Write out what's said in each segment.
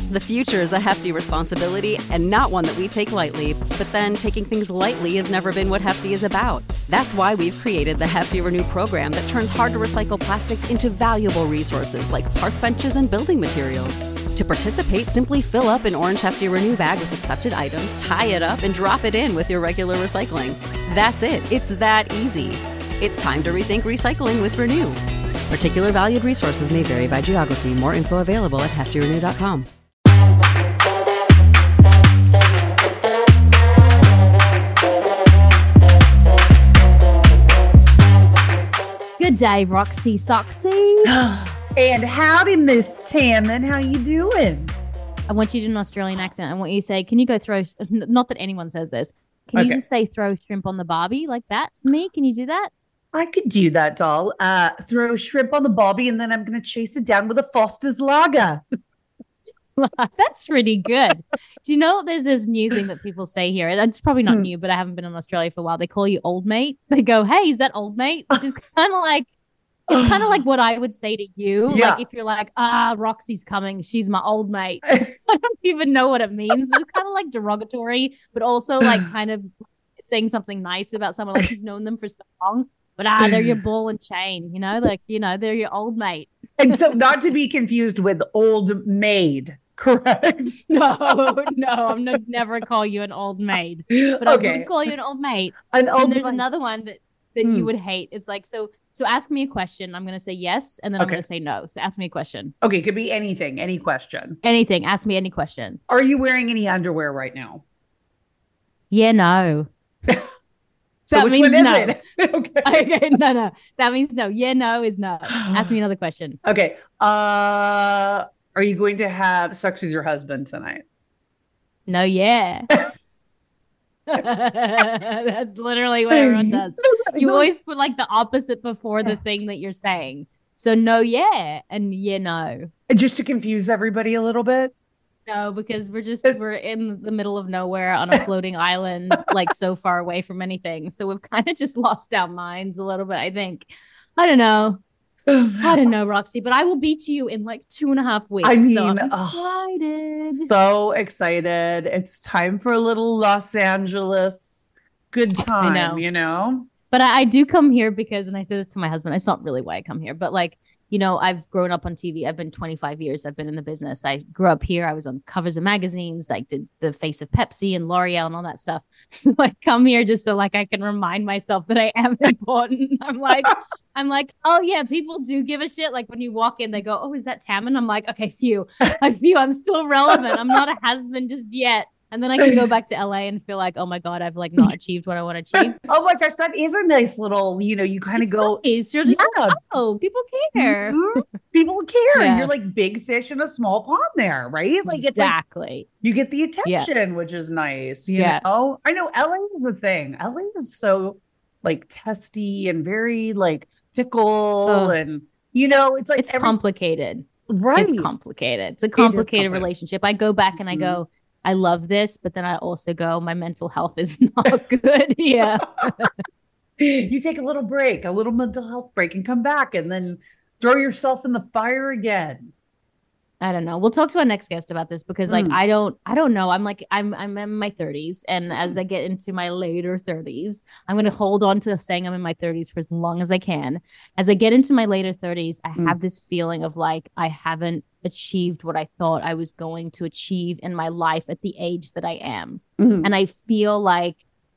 The future is a hefty responsibility and not one that we take lightly. But then taking things lightly has never been what Hefty is about. That's why we've created the Hefty Renew program that turns hard to recycle plastics into valuable resources like park benches and building materials. To participate, simply fill up an orange Hefty Renew bag with accepted items, tie it up, and drop it in with your regular recycling. That's it. It's that easy. It's time to rethink recycling with Renew. Particular valued resources may vary by geography. More info available at heftyrenew.com. Good day, Roxy Soxy. And howdy, Miss Tammin. How you doing? I want you to do an Australian accent. I want you to say, can you go throw, not that anyone says this, can you just say throw shrimp on the barbie like that for me? Can you do that? I could do that, doll. Throw shrimp on the barbie, and then I'm going to chase it down with a Foster's Lager. That's pretty good. Do you know there's this new thing that people say here? It's probably not new, but I haven't been in Australia for a while. They call you old mate. They go, hey, is that old mate? Which is kind of like, it's kind of like what I would say to you. Yeah. Like if you're like, Roxy's coming, she's my old mate. I don't even know what it means. It's kind of like derogatory, but also like kind of saying something nice about someone like you've known them for so long. But they're your ball and chain, they're your old mate. And so not to be confused with old maid, correct? No, I'm not never call you an old maid. But I would call you an old mate. And there's another one that you would hate. It's like, so ask me a question. I'm going to say yes, and then I'm going to say no. So ask me a question. Okay, could be anything, any question. Anything. Ask me any question. Are you wearing any underwear right now? Yeah, no. So that which means one no. is it? Okay, no. That means no. Yeah, no is no. Ask me another question. Okay. Are you going to have sex with your husband tonight? No, yeah. That's literally what everyone does. You always put like the opposite before the thing that you're saying. So no, yeah, and yeah, no. Just to confuse everybody a little bit? No, because we're in the middle of nowhere on a floating island, like so far away from anything. So we've kind of just lost our minds a little bit, I think. I don't know, Roxy, but I will beat you in like 2.5 weeks. I mean, so I'm excited. So excited. It's time for a little Los Angeles good time, But I do come here because, and I say this to my husband, it's not really why I come here, but like, I've grown up on TV. I've been 25 years. I've been in the business. I grew up here. I was on covers of magazines. I did the face of Pepsi and L'Oreal and all that stuff. So I come here just so like I can remind myself that I am important. I'm like, oh yeah, people do give a shit. Like when you walk in, they go, oh, is that Tammin? I'm like, okay, I'm still relevant. I'm not a has-been just yet. And then I can go back to LA and feel like, oh my God, I've like not achieved what I want to achieve. Oh my gosh, that is a nice little, you kind of go. Nice. You're just like, oh, people care. Mm-hmm. People care. Yeah. You're like big fish in a small pond there, right? Like exactly. Like, you get the attention, which is nice. You know? I know LA is the thing. LA is so like testy and very like fickle and it's like it's complicated. Right. It's complicated. It's a complicated relationship. I go back and I go, I love this, but then I also go, my mental health is not good. Yeah. You take a little break, a little mental health break and come back and then throw yourself in the fire again. I don't know. We'll talk to our next guest about this because like, I don't know. I'm in my 30s. And as I get into my later 30s, I'm going to hold on to saying I'm in my 30s for as long as I can. As I get into my later 30s, I have this feeling of like, I haven't achieved what I thought I was going to achieve in my life at the age that I am. And I feel like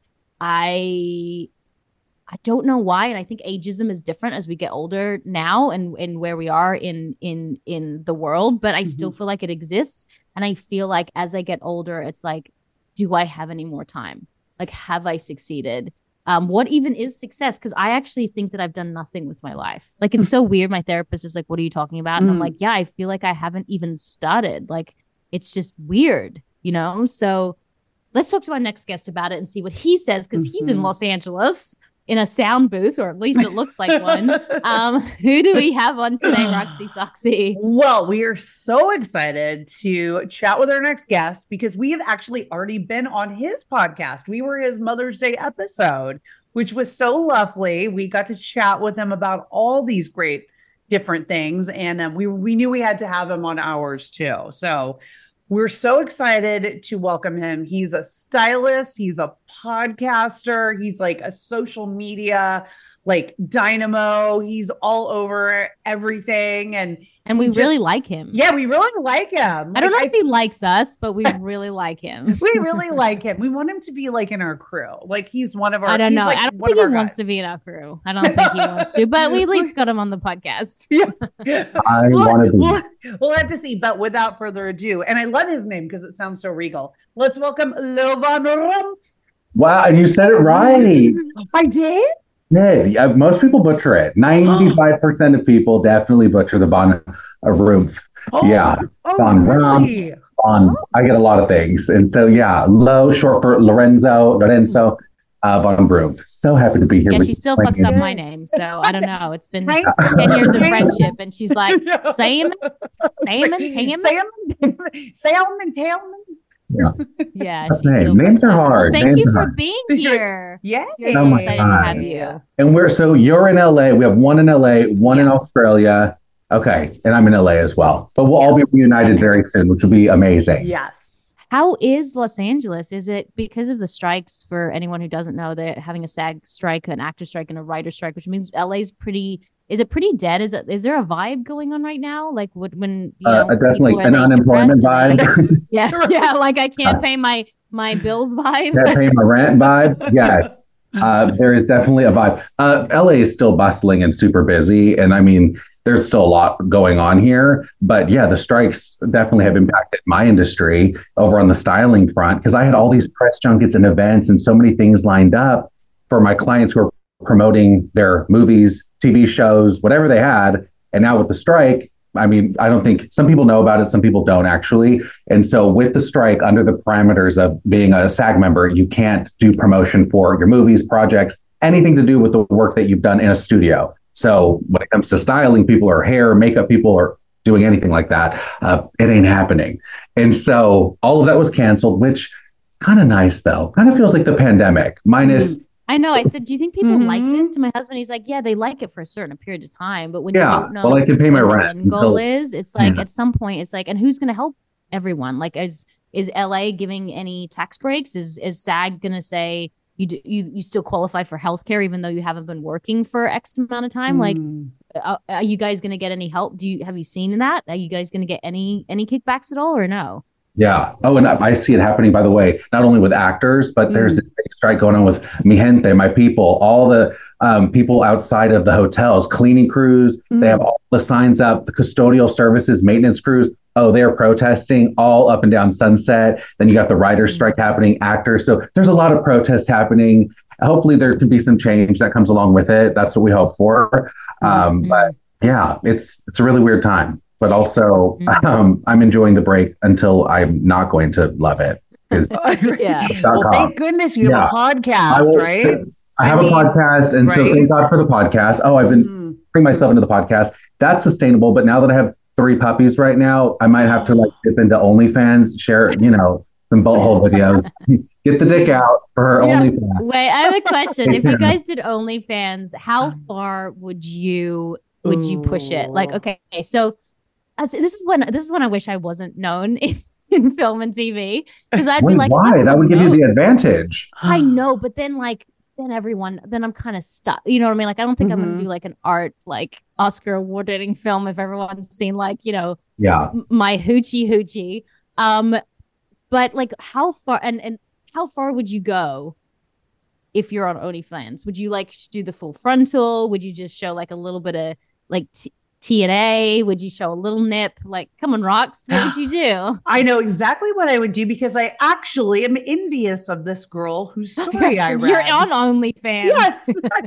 I don't know why. And I think ageism is different as we get older now and where we are in the world, but I still feel like it exists. And I feel like as I get older, it's like, do I have any more time? Like, have I succeeded? What even is success? Because I actually think that I've done nothing with my life. Like, it's so weird. My therapist is like, what are you talking about? And I'm like, yeah, I feel like I haven't even started. Like, it's just weird, So let's talk to our next guest about it and see what he says, because he's in Los Angeles in a sound booth, or at least it looks like one. Who do we have on today, Roxy Soxy? Well, we are so excited to chat with our next guest because we have actually already been on his podcast. We were his Mother's Day episode, which was so lovely. We got to chat with him about all these great different things. And we knew we had to have him on ours too. So We're so excited to welcome him. He's a stylist, he's a podcaster, he's like a social media like dynamo. He's all over everything. And we really like him. Yeah, we really like him. I don't know if he likes us, but we really like him. We really like him. We want him to be like in our crew. Like he's one of our. I don't know. Like I don't think he wants to be in our crew. I don't think he wants to, but we at least got him on the podcast. Yeah. I want to be. We'll have to see. But without further ado, and I love his name because it sounds so regal. Let's welcome Lovan Rumpf. Wow, and you said it right. I did. Yeah, most people butcher it. 95% of people definitely butcher the Von Rumpf. Yeah, Von really? Rumpf. I get a lot of things, and so yeah, Lo short for Lorenzo Von Rumpf. So happy to be here. Yeah, she still fucks up my name, so I don't know. It's been 10 years of friendship, and she's like, Sam and Talman. Yeah, names are hard. Well, thank you for being here. Yeah, we're so excited to have you. And you're in LA. We have one in LA, one in Australia. Okay, and I'm in LA as well. But we'll all be reunited very soon, which will be amazing. Yes. How is Los Angeles? Is it because of the strikes? For anyone who doesn't know, they're having a SAG strike, an actor strike, and a writer strike, which means LA's pretty. Is it pretty dead? Is there a vibe going on right now? Like when definitely an unemployment vibe. Yeah, like I can't pay my bills vibe. Can't pay my rent vibe. Yes, there is definitely a vibe. LA is still bustling and super busy, and I mean, there's still a lot going on here. But yeah, the strikes definitely have impacted my industry over on the styling front because I had all these press junkets and events and so many things lined up for my clients who are promoting their movies, TV shows, whatever they had. And now with the strike, I mean, I don't think some people know about it. Some people don't actually. And so with the strike, under the parameters of being a SAG member, you can't do promotion for your movies, projects, anything to do with the work that you've done in a studio. So when it comes to styling people or hair, makeup people or doing anything like that, it ain't happening. And so all of that was canceled, which kind of nice though. Kind of feels like the pandemic minus. I know. I said, do you think people like this? To my husband, he's like, yeah, they like it for a certain period of time. But when you don't know well, I can pay my rent. The end goal is, it's like at some point, it's like, and who's going to help everyone? Like, is LA giving any tax breaks? Is SAG going to say you still qualify for healthcare even though you haven't been working for X amount of time? Like, are you guys going to get any help? Have you seen that? Are you guys going to get any kickbacks at all or no? Yeah. Oh, and I see it happening, by the way, not only with actors, but there's this big strike going on with mi gente, my people, all the people outside of the hotels, cleaning crews. They have all the signs up, the custodial services, maintenance crews. Oh, they're protesting all up and down Sunset. Then you got the writer's strike happening, actors. So there's a lot of protest happening. Hopefully there can be some change that comes along with it. That's what we hope for. But yeah, it's a really weird time. But also, I'm enjoying the break until I'm not going to love it. Well, thank goodness you have a podcast, right? I have a podcast, and so thank God for the podcast. Oh, I've been putting myself into the podcast. That's sustainable. But now that I have 3 puppies right now, I might have to like dip into OnlyFans, share, some butthole videos. Get the dick out for her OnlyFans. Wait, I have a question. If you guys did OnlyFans, how far would you push it? Like, okay, so. This is when I wish I wasn't known in film and TV because I'd be like, why? That would give you the advantage. I know, but then I'm kind of stuck. You know what I mean? Like, I don't think I'm going to do like an art, like Oscar award winning film if everyone's seen like, my hoochie. But like, how far and how far would you go if you're on OnlyFans? Would you like do the full frontal? Would you just show like a little bit of like T&A? Would you show a little nip? Like, come on, Rox, what would you do? I know exactly what I would do because I actually am envious of this girl whose story I read. You're on OnlyFans. Yes.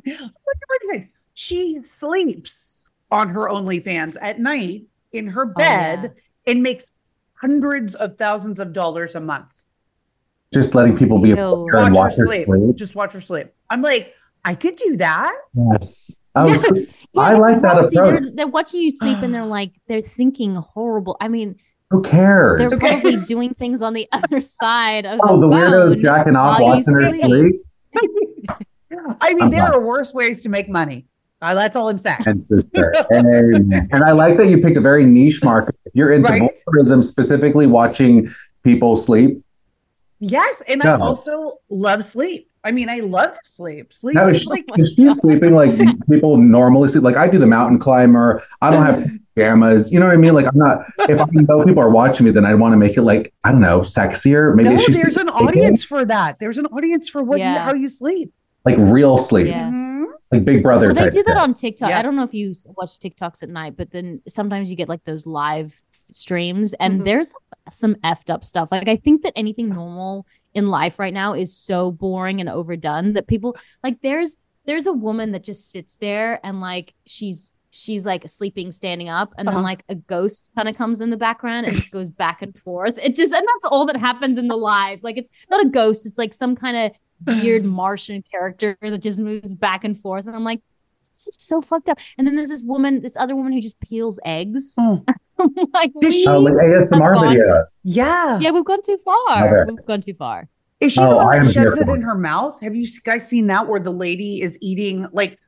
She sleeps on her OnlyFans at night in her bed and makes hundreds of thousands of dollars a month. Just letting people be able to watch her sleep. Just watch her sleep. I'm like, I could do that. Yes. I like that approach. They're watching you sleep and they're thinking horrible. I mean, who cares? They're probably doing things on the other side of the weirdos jacking off watching her sleep. I mean, there are worse ways to make money. That's all I'm saying. And sister. And I like that you picked a very niche market. If you're into Right? voyeurism, specifically watching people sleep. Yes, and I also love sleep. I mean, I love to sleep. Sleep Now, is is she sleeping like people normally sleep? Like I do the mountain climber. I don't have pajamas. You know what I mean? Like I'm not. If I know people are watching me, then I want to make it like I don't know, sexier. Maybe no, there's an audience for that. There's an audience for how you sleep. Like real sleep. Yeah. Like Big Brother. Well, they type do that thing. on TikTok. Yes. I don't know if you watch TikToks at night, but then sometimes you get like those live streams and there's some effed up stuff. Like I think that anything normal in life right now is so boring and overdone that people like there's a woman that just sits there and like she's like sleeping standing up and then like a ghost kind of comes in the background and just goes back and forth. And that's all that happens in the live. Like it's not a ghost, it's like some kind of weird Martian character that just moves back and forth. And I'm like, this is so fucked up. And then there's this other woman who just peels eggs. Like, like ASMR video. Yeah, we've gone too far. Okay. We've gone too far. Is she the one that shoves it in her mouth? Have you guys seen that where the lady is eating like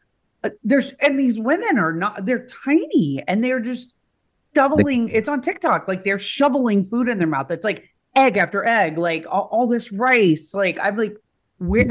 and these women are not, they're tiny and they're just shoveling, it's on TikTok, like they're shoveling food in their mouth. It's like egg after egg, like all this rice. Like I'm like, what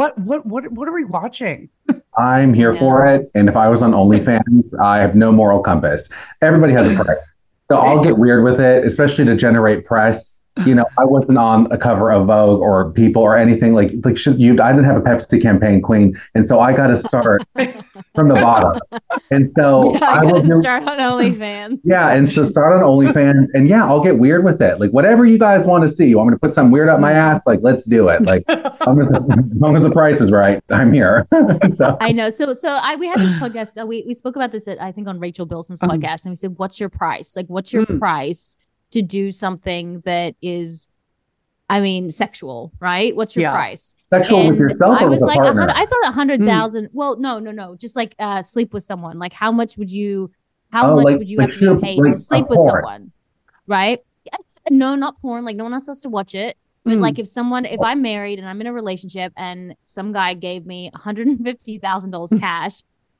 are we watching? I'm here for it. And if I was on OnlyFans, I have no moral compass. Everybody has a price. So I'll get weird with it, especially to generate press. You know, I wasn't on a cover of Vogue or People or anything like I didn't have a Pepsi campaign queen. And so I got to start from the bottom. And so I will start on OnlyFans. Yeah. And so start on OnlyFans and I'll get weird with it. Like whatever you guys want to see. You want me to put something weird up my ass? Like, let's do it. Like, as long as the price is right, I'm here. So. I know. So we had this podcast. We spoke about this I think on Rachel Bilson's podcast. And we said, what's your price? Like, what's your price to do something that is, I mean, sexual, right? What's your price? Sexual with yourself or with a partner? I thought 100,000. Well, no. Just like sleep with someone. Like how much would you have to pay to sleep with someone? Right? No, not porn. Like no one else has to watch it. But like if I'm married and I'm in a relationship and some guy gave me $150,000 cash,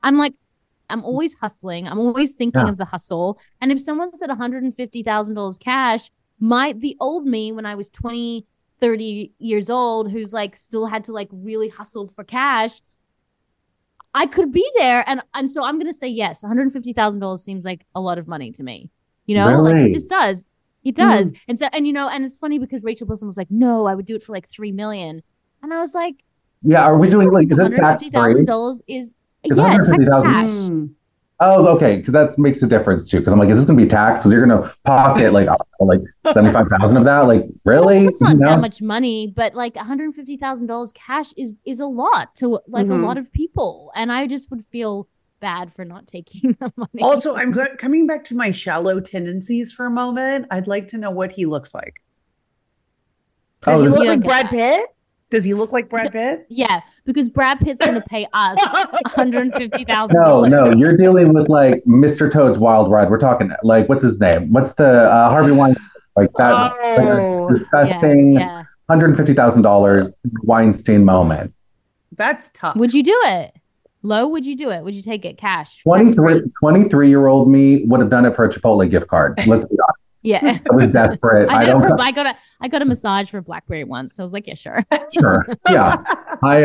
I'm always hustling. I'm always thinking of the hustle. And if someone said $150,000 cash, the old me when I was 20, 30 years old, who's like still had to like really hustle for cash, I could be there. And so I'm going to say yes. $150,000 seems like a lot of money to me. You know, really? Like it just does. It does. And so, and you know, and it's funny because Rachel Bilson was like, no, I would do it for like $3 million. And I was like, are we doing like, is this tax free? $150,000 is tax cash. Oh, okay. Because that makes a difference too. Because I'm like, is this going to be taxed? Because you're going to pocket like 75,000 of that. Like, really? It's not that much money, but like $150,000 cash is a lot to like a lot of people, and I just would feel bad for not taking the money. Also, I'm coming back to my shallow tendencies for a moment. I'd like to know what he looks like. Does he look like Brad Pitt? Does he look like Brad Pitt? Yeah, because Brad Pitt's going to pay us $150,000. No, you're dealing with like Mr. Toad's Wild Ride. We're talking like, what's his name? What's the Harvey Weinstein? Like that disgusting $150,000 Weinstein moment. That's tough. Would you do it? Low, would you do it? Would you take it cash? 23-year-old me would have done it for a Chipotle gift card. Let's be honest. Yeah. I was desperate. I got a massage for BlackBerry once. So I was like, yeah, sure. Sure. Yeah. I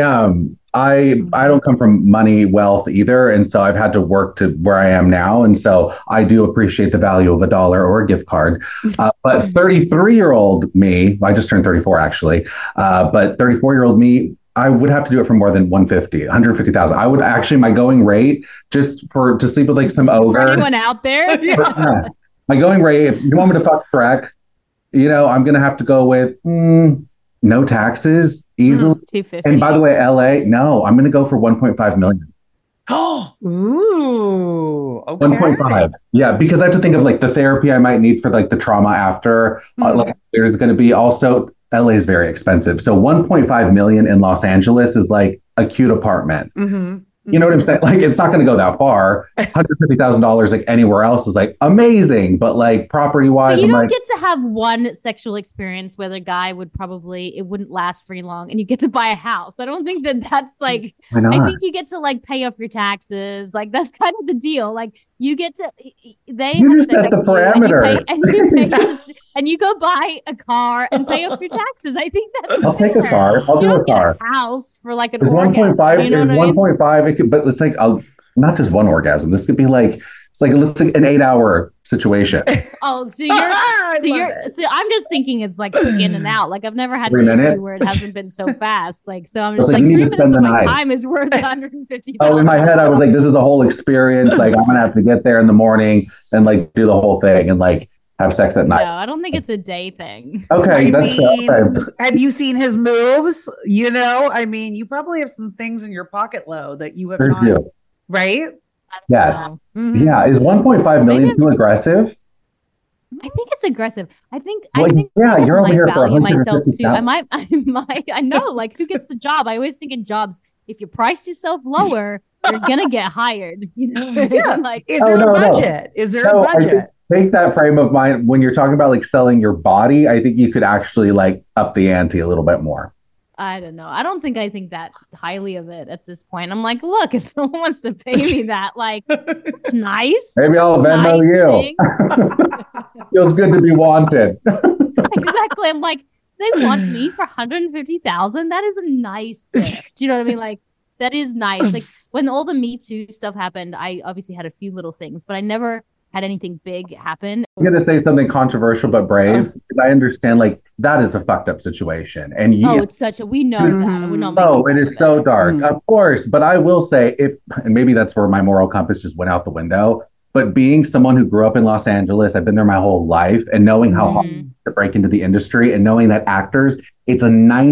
don't come from money, wealth either. And so I've had to work to where I am now. And so I do appreciate the value of $1 or a gift card. But 33-year-old me, I just turned 34 actually. But 34-year-old me, I would have to do it for more than 150,000. I would actually, my going rate just to sleep with like some ogre. For anyone out there? My going rate, if you want me to fuck Shrek, I'm going to have to go with no taxes, easily. 250. And by the way, LA, no, I'm going to go for 1.5 million. Oh, ooh, okay. 1.5. Yeah, because I have to think of like the therapy I might need for like the trauma after. Like there's going to be also, LA is very expensive. So 1.5 million in Los Angeles is like a cute apartment. You know what I'm saying? Like, it's not going to go that far. $150,000 like anywhere else is like amazing, but like property wise, But you I'm don't like, get to have one sexual experience where the guy would probably, it wouldn't last very long and you get to buy a house. I don't think that that's like, why not? I think you get to like pay off your taxes. Like that's kind of the deal. Like you get to, they You have just sex set the with you parameter. and you go buy a car and pay off your taxes. I think that's I'll take a fair. car. I'll You do a don't get car. a house for like an It's orgasm. 1.5. You know It's what I mean? 1.5. It could, but it's like not just one orgasm. This could be like it's like an 8-hour situation. Oh, so I love you're it. so I'm just thinking it's like quick in and out. Like I've never had 3 an issue minutes. where it hasn't been so fast. Like so I'm It's just like, like you 3 need to minutes spend of the my night. time is worth 150,000. Oh, in my head, I was like, this is a whole experience. Like I'm gonna have to get there in the morning and like do the whole thing and like have sex at No, night. I don't think it's a day thing. Okay, I that's mean, okay. have you seen his moves? You know, I mean, you probably have some things in your pocket low that you have There's not, you. right? Yes. Mhm. Yeah, is 1.5 Maybe million I'm too just- aggressive? I think it's aggressive. I think Well, yeah, I just you're over might here for value myself too. 150,000. I know, like who gets the job? I always think in jobs, if you price yourself lower, you're gonna get hired. You know? Yeah. Like Is Oh, there no, a no. budget? Is there No, a I think budget? take that frame of mind when you're talking about like selling your body. I think you could actually like up the ante a little bit more. I don't know. I don't think I think that highly of it at this point. I'm like, look, if someone wants to pay me that, like, it's nice. Maybe I'll It's a Venmo nice you. thing. Feels good to be wanted. Exactly. I'm like, they want me for 150,000. That is a nice gift. Do you know what I mean? Like, that is nice. Like when all the Me Too stuff happened, I obviously had a few little things, but I never had anything big happen. I'm gonna say something controversial but brave. Because I understand like that is a fucked up situation, and Oh, yeah, it's such a we know that. We're not oh, making it fun is of so dark, Mm. of course. But I will say, if and maybe that's where my moral compass just went out the window. But being someone who grew up in Los Angeles, I've been there my whole life, and knowing how hard Mhm. it is to break into the industry, and knowing that actors, it's a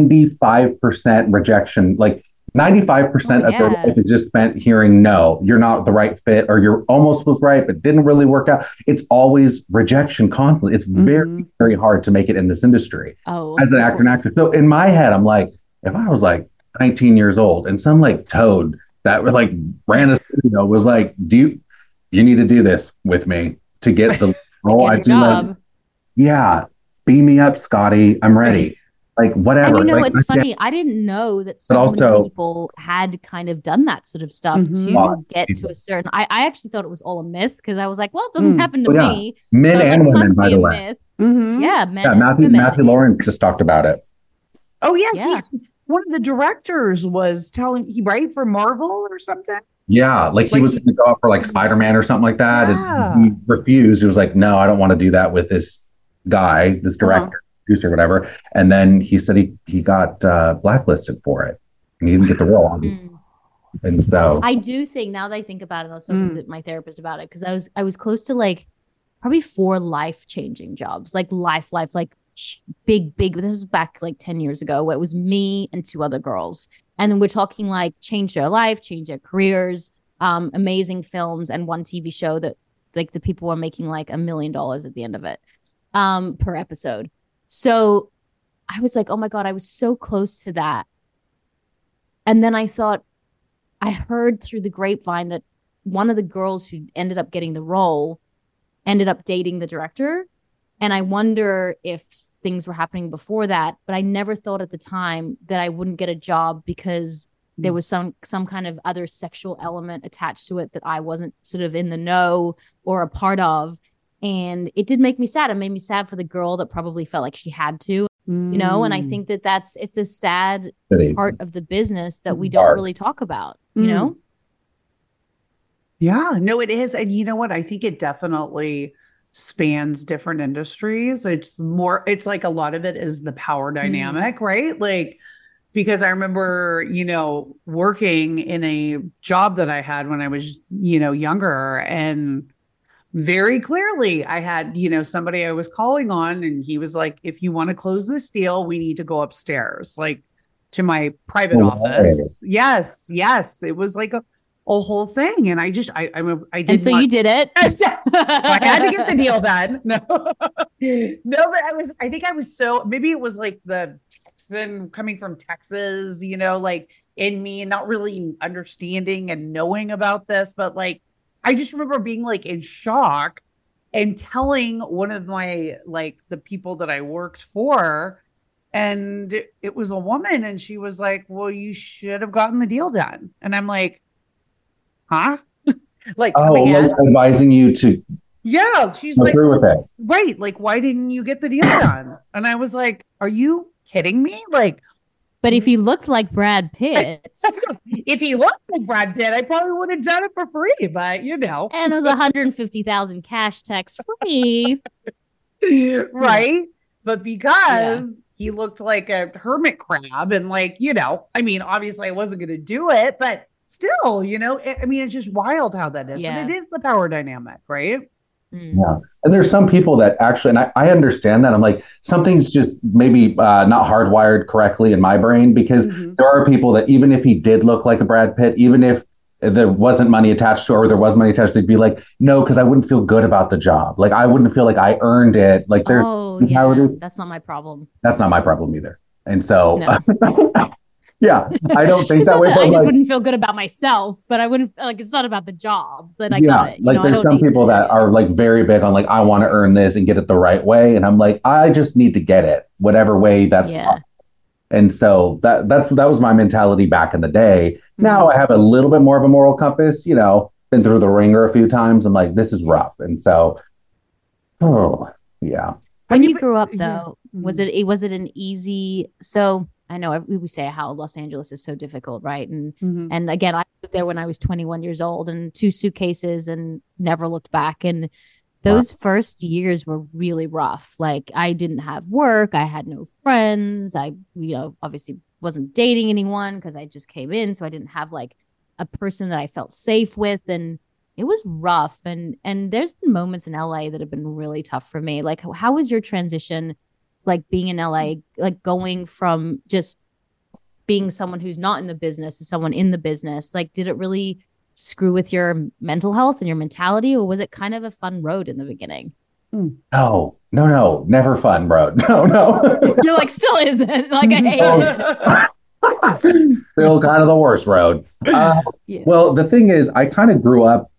95% rejection. Like 95% Oh, of their yeah. life is just spent hearing no, you're not the right fit, or you're almost was right but didn't really work out. It's always rejection constantly. It's very, Mhm. very hard to make it in this industry Oh, as an of actor and course. actress. So in my head, I'm like, if I was like 19 years old and some like toad that would like ran a studio was like, you need to do this with me to get the To role? get a I'd be like, job. yeah, beam me up, Scotty. I'm ready. Like whatever. And you know, Like, it's funny. I didn't know that But so many also- people had kind of done that sort of stuff Mhm. to Lot of get to people. a certain. I actually thought it was all a myth because I was like, well, it doesn't Mm. happen to Oh, yeah. me. men So, and like, women, must by be the a way. myth. Mhm. Yeah, men Yeah, and Matthew women. Lawrence just talked about it. Oh, yes. Yeah. One of the directors was telling he right for Marvel or something. Yeah, like he Like was he- going to go out for like Spider-Man or something like that, Yeah. and he refused. He was like, "No, I don't want to do that with this guy, this director, producer, whatever." And then he said he got blacklisted for it, and he didn't get the role. Obviously. Mm. And so, I do think now that I think about it, I was talking Mm. to my therapist about it because I was close to like probably 4 life-changing jobs, like life, like big. This is back like 10 years ago, where it was me and 2 other girls, and then we're talking like change their life, change their careers, amazing films, and one TV show that like the people were making like $1 million at the end of it, per episode. So I was like, oh my God, I was so close to that. And then I thought, I heard through the grapevine that one of the girls who ended up getting the role ended up dating the director. And I wonder if things were happening before that, but I never thought at the time that I wouldn't get a job because there was some kind of other sexual element attached to it that I wasn't sort of in the know or a part of. And it did make me sad. It made me sad for the girl that probably felt like she had to, you know, and I think that it's a sad part of the business that we don't Dark. really talk about, you know? Yeah, no, it is. And you know what? I think it definitely spans different industries. It's like a lot of it is the power dynamic, right? Like, because I remember, you know, working in a job that I had when I was, you know, younger, and very clearly I had, you know, somebody I was calling on, and he was like, if you want to close this deal, we need to go upstairs, like to my private Oh, office. Yes. It was like a whole thing. And I did. And so you did it. I had to get the deal done. No, but I think I was so, maybe it was like the Texan coming from Texas, you know, like in me and not really understanding and knowing about this, but like I just remember being like in shock and telling one of my like the people that I worked for, and it was a woman, and she was like, well, you should have gotten the deal done. And I'm like, huh? Like, like advising you to she's go like, through with it. right, like, why didn't you get the deal done? And I was like, are you kidding me? Like, but if he looked like Brad Pitt, if he looked like Brad Pitt, I probably would have done it for free, but you know. And it was 150,000 cash tax free. Right? But because he looked like a hermit crab and like, you know, I mean, obviously I wasn't going to do it, but still, you know, I mean, it's just wild how that is. But it is the power dynamic, right? Yeah. And there's some people that actually, and I understand that. I'm like, something's just maybe not hardwired correctly in my brain, because there are people that even if he did look like a Brad Pitt, even if there wasn't money attached to it or there was money attached, they'd be like, no, because I wouldn't feel good about the job. Like I wouldn't feel like I earned it. Like there's that's not my problem. That's not my problem either. And so yeah, I don't think that way. I just wouldn't feel good about myself, but I wouldn't like, it's not about the job, but I got it. Like there's some people that are like very big on like, I want to earn this and get it the right way. And I'm like, I just need to get it whatever way that's fun. And so that was my mentality back in the day. Now I have a little bit more of a moral compass, you know, been through the ringer a few times. I'm like, this is rough. And so, When you grew up though, was it an easy, so I know we say how Los Angeles is so difficult, right? And and again, I moved there when I was 21 years old and 2 suitcases and never looked back. And those first years were really rough. Like I didn't have work. I had no friends. I, you know, obviously wasn't dating anyone because I just came in. So I didn't have like a person that I felt safe with. And it was rough. And there's been moments in LA that have been really tough for me. Like how was your transition? Like being in LA, like going from just being someone who's not in the business to someone in the business, like did it really screw with your mental health and your mentality, or was it kind of a fun road in the beginning? No, never fun road. No. You're like, still isn't. Like I hate it. Still kind of the worst road. Well, the thing is, I kind of grew up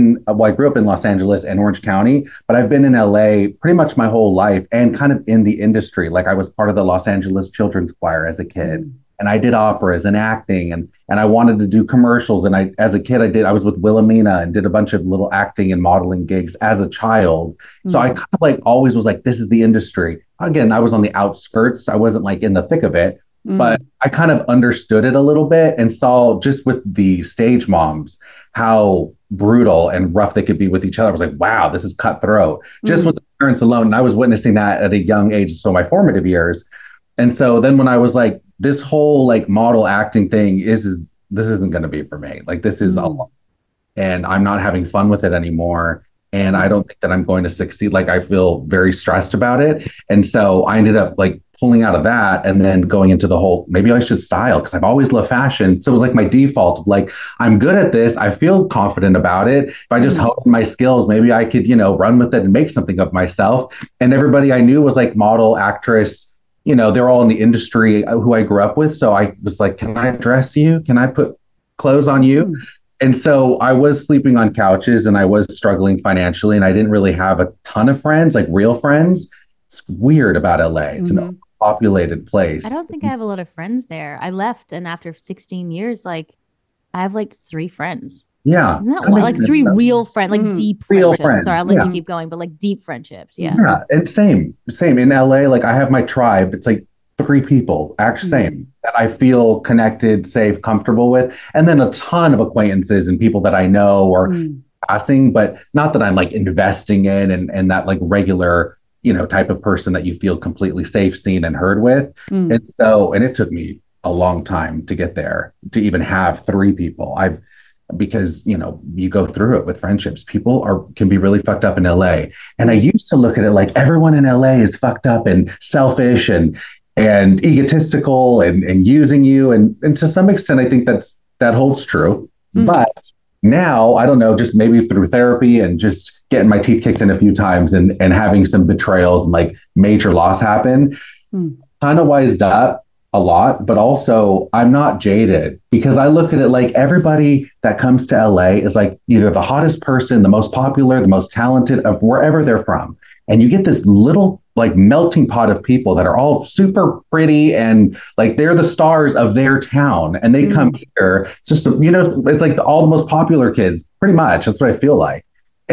I grew up in Los Angeles and Orange County, but I've been in LA pretty much my whole life and kind of in the industry. Like I was part of the Los Angeles Children's Choir as a kid, and I did operas and acting, and I wanted to do commercials. And as a kid, I was with Wilhelmina and did a bunch of little acting and modeling gigs as a child. So I kind of like always was like, this is the industry. Again, I was on the outskirts. I wasn't like in the thick of it, but I kind of understood it a little bit and saw just with the stage moms, how brutal and rough they could be with each other. I was like, wow, this is cutthroat just with the parents alone. And I was witnessing that at a young age. So my formative years. And so then when I was like, this whole like model acting thing this isn't going to be for me. Like this is a lot, and I'm not having fun with it anymore. And I don't think that I'm going to succeed. Like I feel very stressed about it. And so I ended up like pulling out of that and then going into the whole, maybe I should style, because I've always loved fashion. So it was like my default, like I'm good at this. I feel confident about it. If I just honed my skills, maybe I could, you know, run with it and make something of myself. And everybody I knew was like model, actress, you know, they're all in the industry who I grew up with. So I was like, can I dress you? Can I put clothes on you? And so I was sleeping on couches and I was struggling financially, and I didn't really have a ton of friends, like real friends. It's weird about LA. It's an populated place. I don't think I have a lot of friends there. I left, and after 16 years, like I have like 3 friends. Yeah. Like 3 real friends, like deep real friendships. Friends. Sorry, I'll let you keep going, but like deep friendships. Yeah. Yeah. And same in LA. Like I have my tribe. It's like 3 people, actually same, that I feel connected, safe, comfortable with. And then a ton of acquaintances and people that I know or passing, but not that I'm like investing in and that like regular, you know, type of person that you feel completely safe, seen, and heard with. And it took me a long time to get there, to even have 3 people. Because, you know, you go through it with friendships. People can be really fucked up in LA. And I used to look at it like everyone in LA is fucked up and selfish and egotistical and using you. And to some extent, I think that holds true. But now, I don't know, just maybe through therapy and just getting my teeth kicked in a few times and having some betrayals and like major loss happen, kind of wised up. a lot, but also I'm not jaded because I look at it like everybody that comes to LA is like either the hottest person, the most popular, the most talented of wherever they're from. And you get this little like melting pot of people that are all super pretty and like they're the stars of their town and they come here. It's just, it's like all the most popular kids, pretty much. That's what I feel like.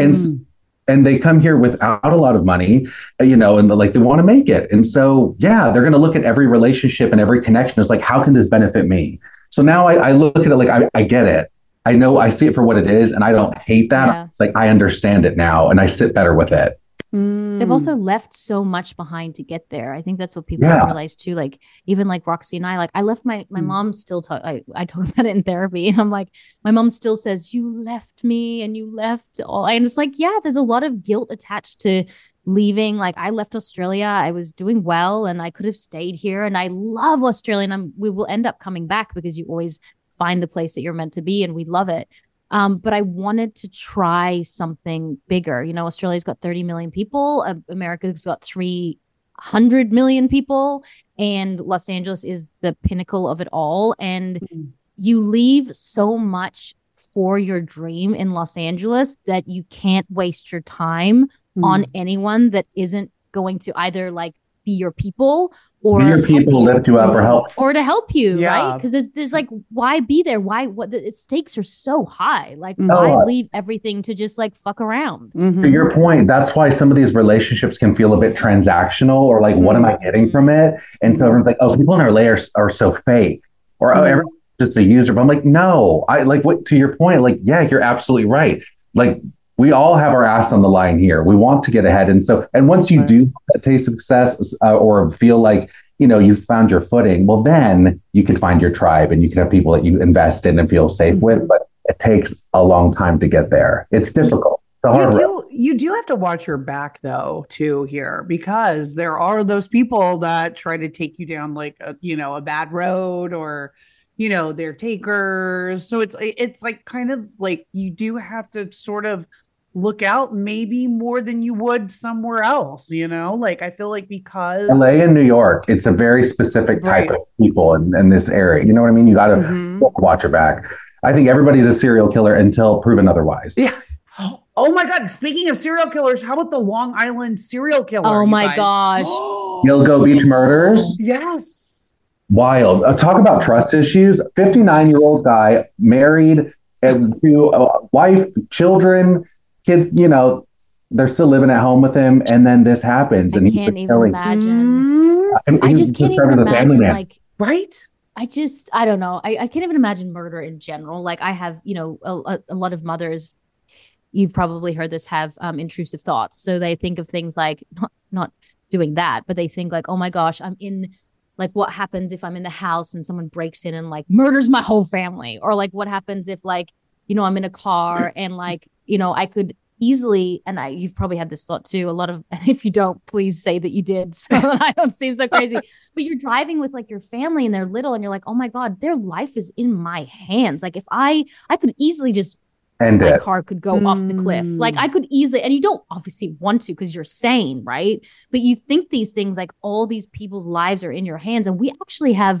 And they come here without a lot of money, and like they want to make it. And so, yeah, they're going to look at every relationship and every connection as like, how can this benefit me? So now I look at it like, I get it. I know I see it for what it is. And I don't hate that. Yeah. It's like, I understand it now and I sit better with it. They've also left so much behind to get there. I think that's what people don't realize too. Like even like Roxy and I left my mom still talk. I talk about it in therapy, and I'm like, my mom still says, "You left me and you left all." And it's like, yeah, there's a lot of guilt attached to leaving. Like I left Australia. I was doing well, and I could have stayed here. And I love Australia, and we will end up coming back because you always find the place that you're meant to be, and we love it. But I wanted to try something bigger. Australia's got 30 million people. America's got 300 million people. And Los Angeles is the pinnacle of it all. And you leave so much for your dream in Los Angeles that you can't waste your time on anyone that isn't going to either like be your people or your people lift you up or help or to help you, right? Because there's like, why be there? The stakes are so high. Like, why leave everything to just like fuck around? To your point, that's why some of these relationships can feel a bit transactional or like, what am I getting from it? And so everyone's like, oh, people in our LA are so fake, or oh, everyone's just a user. But I'm like, no, I like what to your point, like, yeah, you're absolutely right. Like, we all have our ass on the line here. We want to get ahead. And once you do that taste of success or feel like, you've found your footing, well, then you can find your tribe and you can have people that you invest in and feel safe with. But it takes a long time to get there. It's difficult. You do have to watch your back, though, too, here, because there are those people that try to take you down like, a bad road or, they're takers. So it's like kind of like you do have to sort of look out maybe more than you would somewhere else, like I feel like because LA and New York, it's a very specific type of people in this area. You know what I mean? You got to watch your back. I think everybody's a serial killer until proven otherwise. Yeah. Oh my God. Speaking of serial killers, how about the Long Island serial killer? Oh my gosh. Gilgo Beach murders. Yes. Wild. Talk about trust issues. 59-year-old guy married to a wife, children, kids, they're still living at home with him, and then this happens, and I can't even imagine. I just can't even imagine, like, right? I don't know. I can't even imagine murder in general. Like, I have, a lot of mothers, you've probably heard this, have intrusive thoughts. So they think of things like not doing that, but they think like, oh my gosh, I'm in. Like, what happens if I'm in the house and someone breaks in and like murders my whole family? Or like, what happens if like, I'm in a car and like, I could easily, and you've probably had this thought too, a lot of, and if you don't, please say that you did, so that I don't seem so crazy, but you're driving with like your family and they're little and you're like, oh my God, their life is in my hands. Like if I could easily just, my car could go off the cliff. Like I could easily, and you don't obviously want to because you're sane, right? But you think these things like all these people's lives are in your hands, and we actually have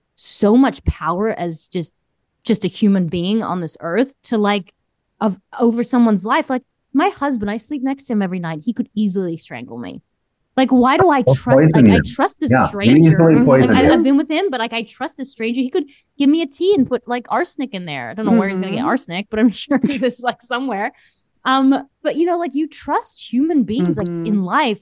so much power as just a human being on this earth to like over someone's life. Like my husband, I sleep next to him every night. He could easily strangle me. Like, why do I trust? Like, I trust this stranger. Like, I've been with him, but like, I trust this stranger. He could give me a tea and put like arsenic in there. I don't know where he's gonna get arsenic, but I'm sure this is like somewhere. But like you trust human beings like in life.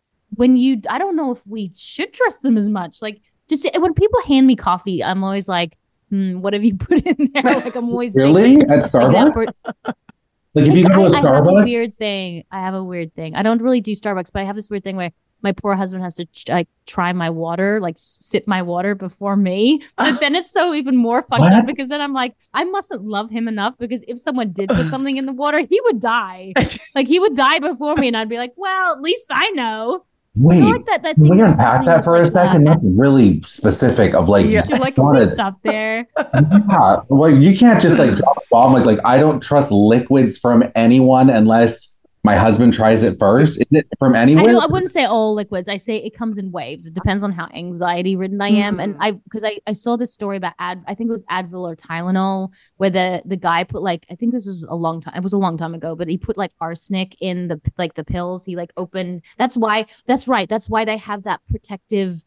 I don't know if we should trust them as much. Like, just when people hand me coffee, I'm always like, what have you put in there? Like, I'm always really thinking, at Starbucks. Like if you go to a Starbucks? I have a weird thing. I don't really do Starbucks, but I have this weird thing where my poor husband has to like try my water, like sip my water before me. But then it's so even more fucked up because then I'm like, I mustn't love him enough because if someone did put something in the water, he would die. Like he would die before me, and I'd be like, well, at least I know. Wait, like that can we unpack that for a second? That's really specific of like, like can we stop there? Yeah, well, you can't just like drop a bomb. Like I don't trust liquids from anyone unless my husband tries it first. Is it from anywhere? I wouldn't say all liquids. I say it comes in waves. It depends on how anxiety ridden I am. And because I saw this story about I think it was Advil or Tylenol, where the guy put like, I think this was a long time. It was a long time ago, but he put like arsenic in the pills. He like opened. That's right. That's why they have that protective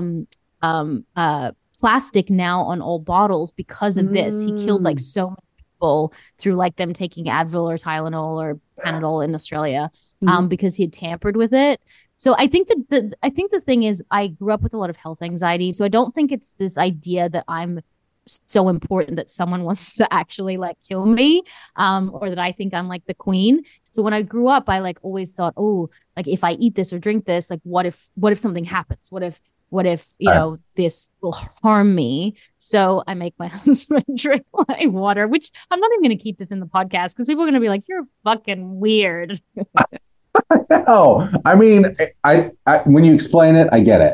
plastic now on all bottles because of this. He killed like so many people through like them taking Advil or Tylenol or Panadol in Australia because he had tampered with it. So I think that the thing is, I grew up with a lot of health anxiety. So I don't think it's this idea that I'm so important that someone wants to actually like kill me, or that I think I'm like the queen. So when I grew up, I like always thought, oh, like if I eat this or drink this, like what if something happens? What if you know, this will harm me? So I make my husband drink my water, which I'm not even going to keep this in the podcast because people are going to be like, you're fucking weird. No, I mean, I when you explain it, I get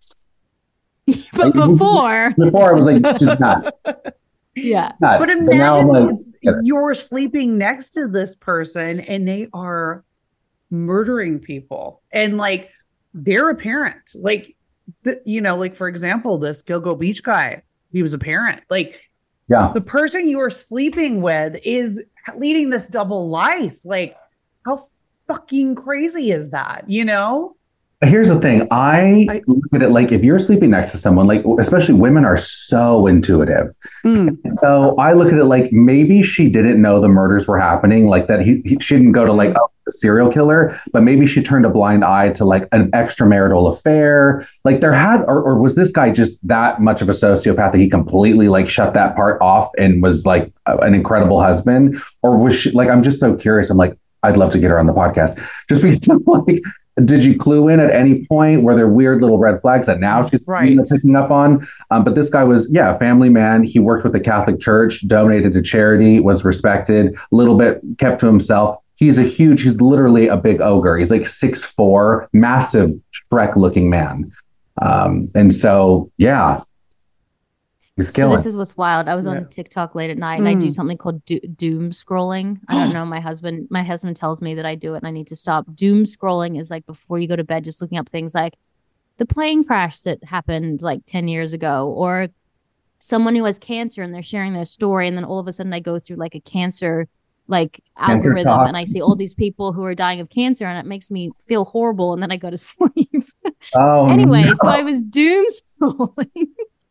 it. But before I was like, just not. Yeah. Not. But imagine you're sleeping next to this person and they are murdering people, and like they're a parent. Like, you know, like for example, this Gilgo Beach guy, he was a parent. Like, yeah, the person you are sleeping with is leading this double life. Like, how fucking crazy is that? You know? Here's the thing. I look at it like if you're sleeping next to someone, like especially women are so intuitive. So I look at it like maybe she didn't know the murders were happening, like that she didn't go to like a serial killer, but maybe she turned a blind eye to like an extramarital affair. Like there had, or was this guy just that much of a sociopath that he completely like shut that part off and was like an incredible husband? Or was she like, I'm just so curious. I'm like, I'd love to get her on the podcast just because like, did you clue in at any point? Were there weird little red flags that now she's picking up on? But this guy was, a family man. He worked with the Catholic Church, donated to charity, was respected, a little bit kept to himself. He's literally a big ogre. He's like 6'4", massive Shrek looking man. And so, yeah. So this is what's wild. I was on TikTok late at night and I do something called doom scrolling. I don't know. My husband tells me that I do it and I need to stop. Doom scrolling is like before you go to bed, just looking up things like the plane crash that happened like 10 years ago, or someone who has cancer and they're sharing their story. And then all of a sudden I go through like a cancer like algorithm and I see all these people who are dying of cancer and it makes me feel horrible. And then I go to sleep. Anyway, so I was doom scrolling.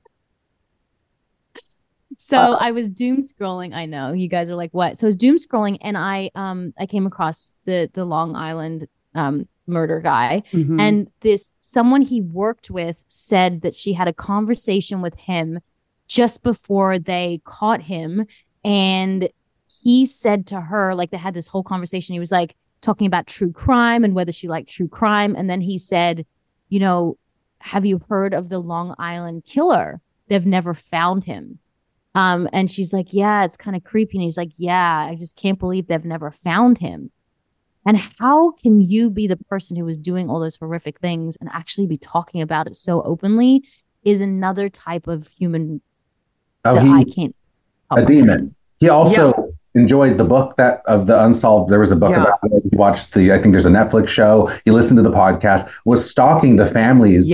So I was doom scrolling. I know you guys are like, what? So I was doom scrolling and I came across the Long Island murder guy. And someone he worked with said that she had a conversation with him just before they caught him. And he said to her, like they had this whole conversation. He was like talking about true crime and whether she liked true crime. And then he said, you know, have you heard of the Long Island killer? They've never found him. And she's like, yeah, it's kind of creepy. And he's like, yeah, I just can't believe they've never found him. And how can you be the person who was doing all those horrific things and actually be talking about it so openly is another type of human that I can't. A demon. He also enjoyed the book of the unsolved. There was a book about it. He watched I think there's a Netflix show. He listened to the podcast, was stalking the families.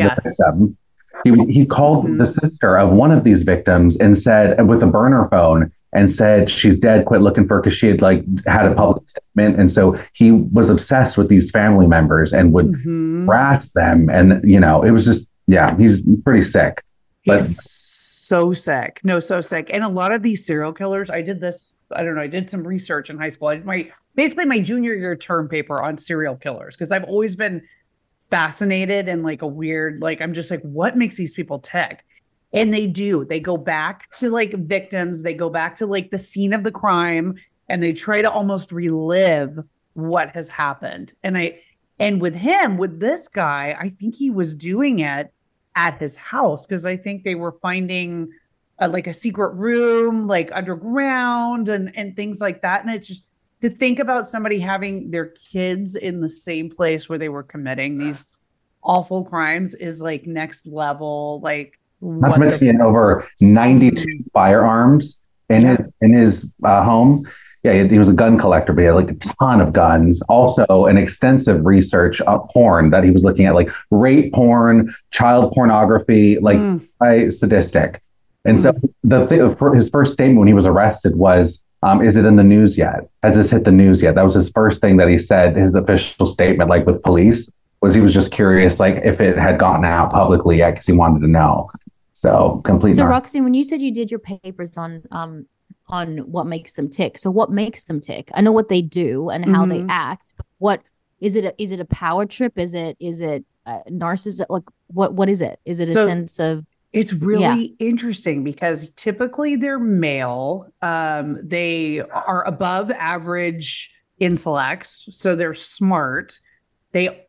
He called the sister of one of these victims and said, with a burner phone, and said she's dead, quit looking for her, because she had like had a public statement. And so he was obsessed with these family members and would harass them. And, you know, it was just, he's pretty sick. He's so sick. No, so sick. And a lot of these serial killers, I did some research in high school. I did basically my junior year term paper on serial killers, because I've always been fascinated and like a weird, like, I'm just like, what makes these people tick? And they go back to like victims. They go back to like the scene of the crime and they try to almost relive what has happened. And with this guy, I think he was doing it at his house, because I think they were finding like a secret room, like underground and things like that. And it's just, to think about somebody having their kids in the same place where they were committing these awful crimes is like next level. Like, not to mention he had over 92 firearms in his home. he was a gun collector, but he had like a ton of guns. Also, an extensive research of porn that he was looking at, like rape porn, child pornography, like sadistic. And so his first statement when he was arrested was, is it in the news yet? Has this hit the news yet? That was his first thing that he said, his official statement, like with police, was he was just curious, like if it had gotten out publicly yet, because he wanted to know. So complete. So Roxy, when you said you did your papers on what makes them tick, so what makes them tick? I know what they do and how they act, but what is it? Is it a power trip? Is it narcissism? Like what is it? Is it a sense of? It's really interesting because typically they're male. They are above average intellect, so they're smart. They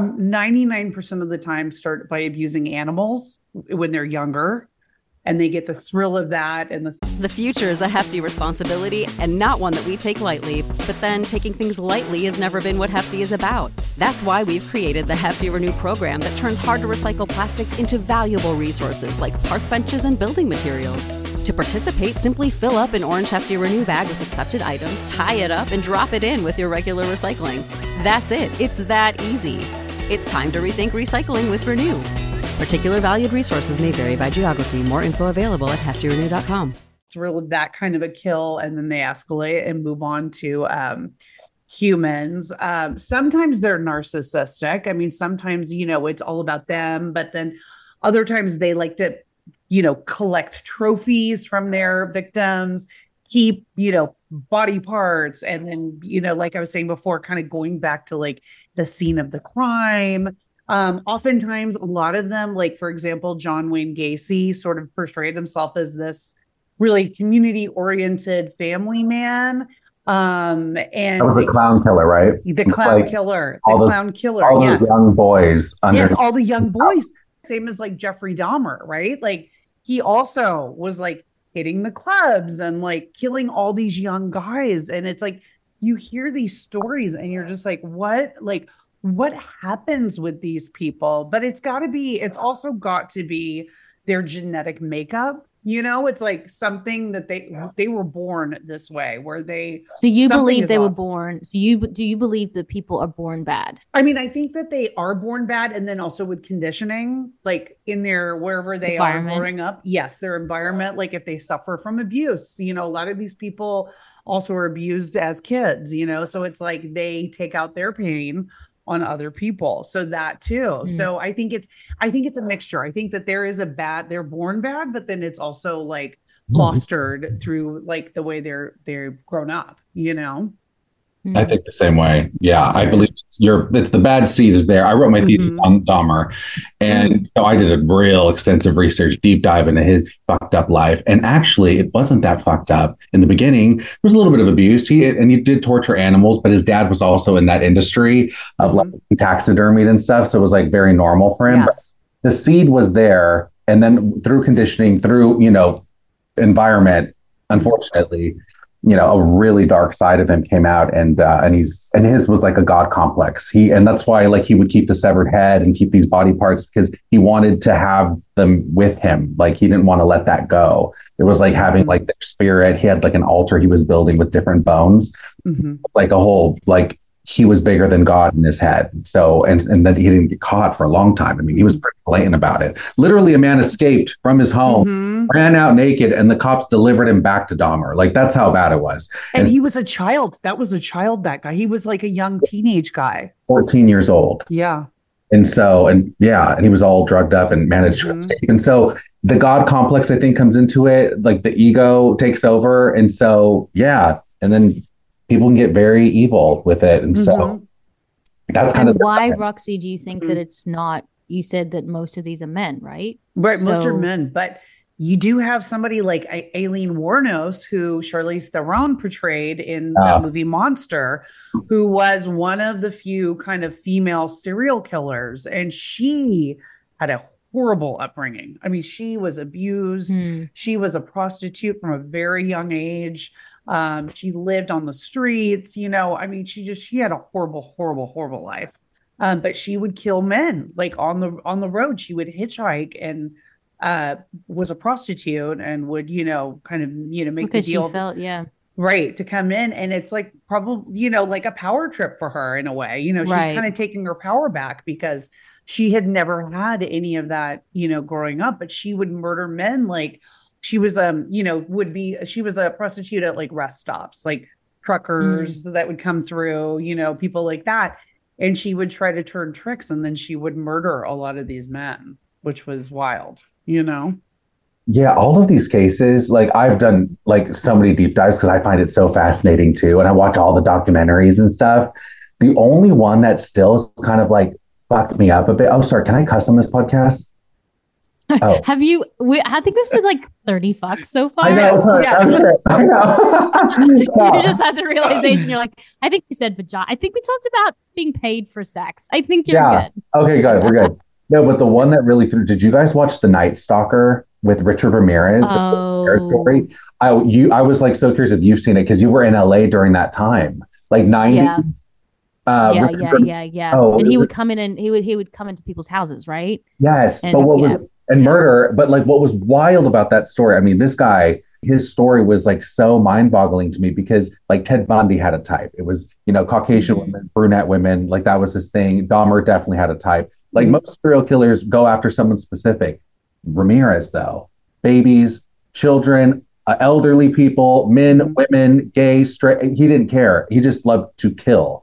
99% of the time start by abusing animals when they're younger, and they get the thrill of that. And the future is a hefty responsibility and not one that we take lightly, but then taking things lightly has never been what Hefty is about. That's why we've created the Hefty Renew program that turns hard to recycle plastics into valuable resources like park benches and building materials. To participate, simply fill up an orange Hefty Renew bag with accepted items, tie it up, and drop it in with your regular recycling. That's it. It's that easy. It's time to rethink recycling with Renew. Particular valued resources may vary by geography. More info available at heftyrenew.com. Thrill of that kind of a kill, and then they escalate and move on to humans. Sometimes they're narcissistic. I mean, sometimes, it's all about them, but then other times they like to, collect trophies from their victims, keep, body parts. And then, like I was saying before, kind of going back to like the scene of the crime. Oftentimes, a lot of them, like, for example, John Wayne Gacy sort of portrayed himself as this really community-oriented family man. And that was the clown killer, right? The clown killer. The clown killer. All those young boys. Yes, all the young boys. Same as like Jeffrey Dahmer, right? Like he also was like hitting the clubs and like killing all these young guys. And it's like you hear these stories and you're just like, what? Like, what happens with these people? But it's also got to be their genetic makeup. It's like something that they were born this way, where they. So you believe they were born. So do you believe that people are born bad? I mean, I think that they are born bad, and then also with conditioning, like in their wherever they are growing up. Yes, their environment. Like if they suffer from abuse, a lot of these people also are abused as kids. So it's like they take out their pain on other people. So that too. So I think it's a mixture. I think that they're born bad, but then it's also like fostered through like the way they're grown up, I think the same way. Yeah. I believe it's the bad seed is there. I wrote my thesis on Dahmer, and I did a real extensive research, deep dive into his fucked up life. And actually it wasn't that fucked up. In the beginning, there was a little bit of abuse. He did torture animals, but his dad was also in that industry of like taxidermy and stuff. So it was like very normal for him. Yes. But the seed was there. And then through conditioning, through, environment, unfortunately, a really dark side of him came out, and his was like a God complex. And that's why like he would keep the severed head and keep these body parts, because he wanted to have them with him. Like he didn't want to let that go. It was like having like their spirit. He had like an altar he was building with different bones, like a whole, like he was bigger than God in his head. So, and then he didn't get caught for a long time. I mean, he was pretty blatant about it. Literally, a man escaped from his home, ran out naked, and the cops delivered him back to Dahmer. Like, that's how bad it was. And he was a child. That was a child, that guy. He was like a young teenage guy. 14 years old. Yeah. And he was all drugged up and managed to escape. And so the God complex, I think, comes into it. Like the ego takes over. And so, yeah. And then people can get very evil with it. And so that's kind of why, Roxy, do you think that it's not, you said that most of these are men, right? Right. Most are men, but you do have somebody like Aileen Wuornos, who Charlize Theron portrayed in that movie Monster, who was one of the few kind of female serial killers. And she had a horrible upbringing. I mean, she was abused. She was a prostitute from a very young age. She lived on the streets, I mean, she had a horrible, horrible, horrible life. But she would kill men like on the road. She would hitchhike and was a prostitute and would, kind of, make because the deal. She felt, yeah. right, to come in. And it's like probably, you know, like a power trip for her in a way. You know, she's Right. kind of taking her power back because she had never had any of that, you know, growing up, but she would murder men. Like she was, you know, she was a prostitute at like rest stops, like truckers that would come through, you know, people like that. And she would try to turn tricks and then she would murder a lot of these men, which was wild, you know? Yeah, all of these cases, like I've done like so many deep dives because I find it so fascinating too. And I watch all the documentaries and stuff. The only one that still is kind of like fucked me up a bit. Oh, sorry. Can I cuss on this podcast? Oh, Have you? I think we've said like 30 fucks so far. I know. Yes. I know. You just had the realization. You're like, I think we said vagina. I think we talked about being paid for sex. I think you're Yeah. good. Okay, good. We're good. No, but the one that really threw, did you guys watch The Night Stalker with Richard Ramirez? The story? I was like so curious if you've seen it because you were in LA during that time, like 90s. Yeah. Richard Yeah. Oh, And he would come in and he would come into people's houses, right? Yes, And but murder, but like what was wild about that story, I mean, this guy, his story was like so mind-boggling to me because like Ted Bundy had a type. It was, you know, Caucasian women, brunette women, like that was his thing. Dahmer definitely had a type. Like most serial killers go after someone specific. Ramirez, though, babies, children, elderly people, men, women, gay, straight, he didn't care. He just loved to kill.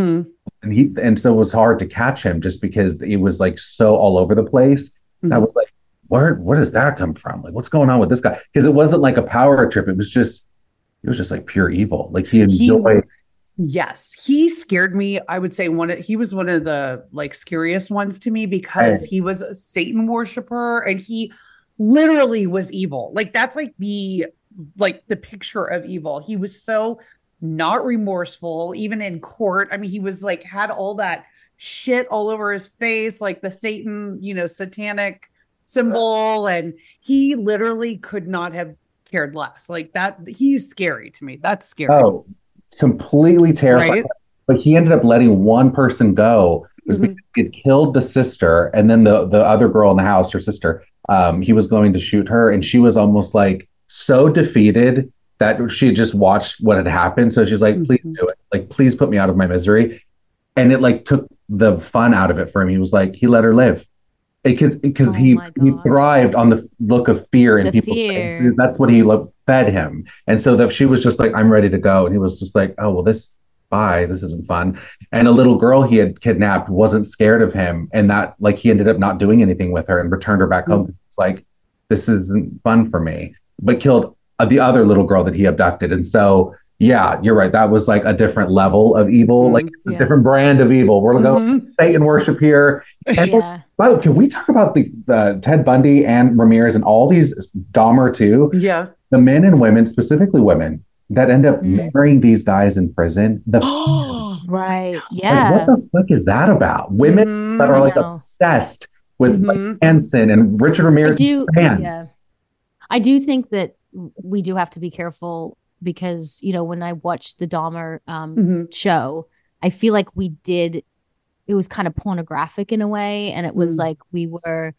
And so it was hard to catch him just because he was like so all over the place. And I was like, where does that come from? Like, what's going on with this guy? Because it wasn't like a power trip. It was just like pure evil. Like he enjoyed. Yes, he scared me. I would say he was one of the like scariest ones to me because he was a Satan worshiper and he literally was evil. Like that's like the picture of evil. He was so not remorseful, even in court. I mean, he was like had all that shit all over his face, like the Satan, you know, satanic symbol, and he literally could not have cared less. Like that, he's scary to me. That's scary. Oh, completely terrifying. Right? But he ended up letting one person go was because he had killed the sister, and then the other girl in the house, her sister, he was going to shoot her, and she was almost like so defeated that she just watched what had happened. So she's like, please do it. Like, please put me out of my misery. And it like took the fun out of it for him. He was like, he let her live. Because he thrived on the look of fear in people. Fear. That's what he fed him. And so that she was just like, I'm ready to go. And he was just like, oh, well, this isn't fun. And a little girl he had kidnapped wasn't scared of him. And that like he ended up not doing anything with her and returned her back home. It's like, this isn't fun for me, but killed the other little girl that he abducted. And so, yeah, you're right. That was like a different level of evil. Like it's a different brand of evil. We're going to go Satan worship here. And by the way, can we talk about the Ted Bundy and Ramirez and all these Dahmer too? Yeah. The men and women, specifically women, that end up marrying these guys in prison. Right. Yeah. Like, what the fuck is that about? Women that are like obsessed with like Hanson and Richard Ramirez. I do think that we do have to be careful because, you know, when I watched the Dahmer show, I feel like it was kind of pornographic in a way. And it was like we were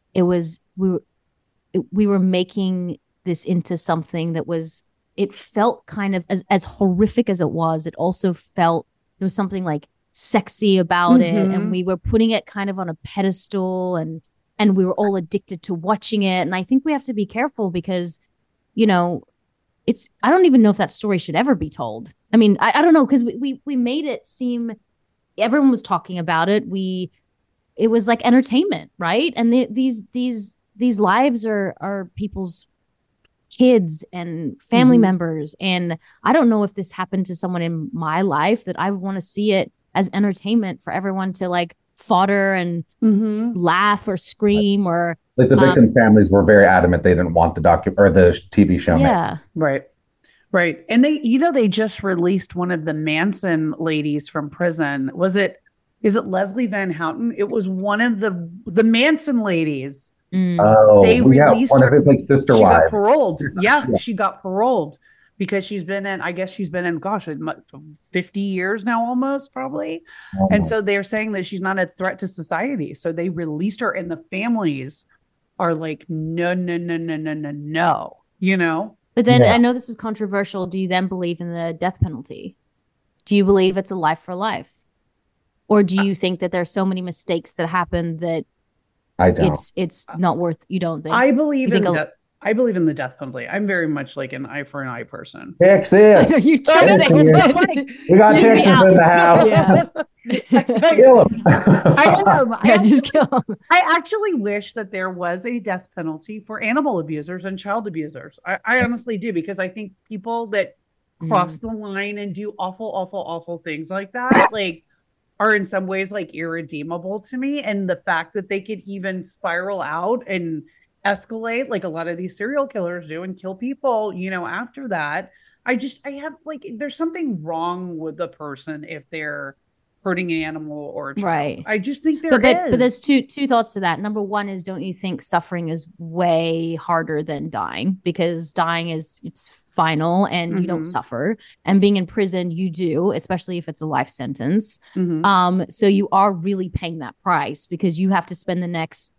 making this into something that it felt kind of as horrific as it was. It also felt there was something like sexy about it. And we were putting it kind of on a pedestal and we were all addicted to watching it. And I think we have to be careful because, you know, I don't even know if that story should ever be told. I mean, I don't know, because we made it seem everyone was talking about it. It was like entertainment, right? And these lives are people's kids and family members. And I don't know if this happened to someone in my life that I want to see it as entertainment for everyone to like fodder and laugh or scream or like the victim families were very adamant they didn't want the TV show. Yeah. Right. And they just released one of the Manson ladies from prison. Is it Leslie Van Houten? It was one of the Manson ladies. Oh, they released one of his like sister wives. She got paroled. Yeah, she got paroled because she's been in, gosh, 50 years now, almost probably. Oh. And so they're saying that she's not a threat to society. So they released her, and the families are like, no, you know. But then Yeah. I know this is controversial. Do you then believe in the death penalty? Do you believe it's a life for life? Or do you think that there are so many mistakes that happen that I don't. it's not worth, you don't think? I believe You think in I believe in the deth penalty. I'm very much like an eye for an eye person. Texas. You Texas. tried it. We got Just be Texas out. in the house. Yeah. Kill him. Yeah, just kill him. I actually wish that there was a death penalty for animal abusers and child abusers. I honestly do, because I think people that cross the line and do awful, awful, awful things like that, like, are in some ways like irredeemable to me. And the fact that they could even spiral out and escalate like a lot of these serial killers do and kill people, after that. I have like, there's something wrong with the person if they're hurting an animal or a child. Right. I just think But there's two thoughts to that. Number one is, don't you think suffering is way harder than dying? Because dying it's final and you don't suffer. And being in prison, you do, especially if it's a life sentence. So you are really paying that price, because you have to spend the next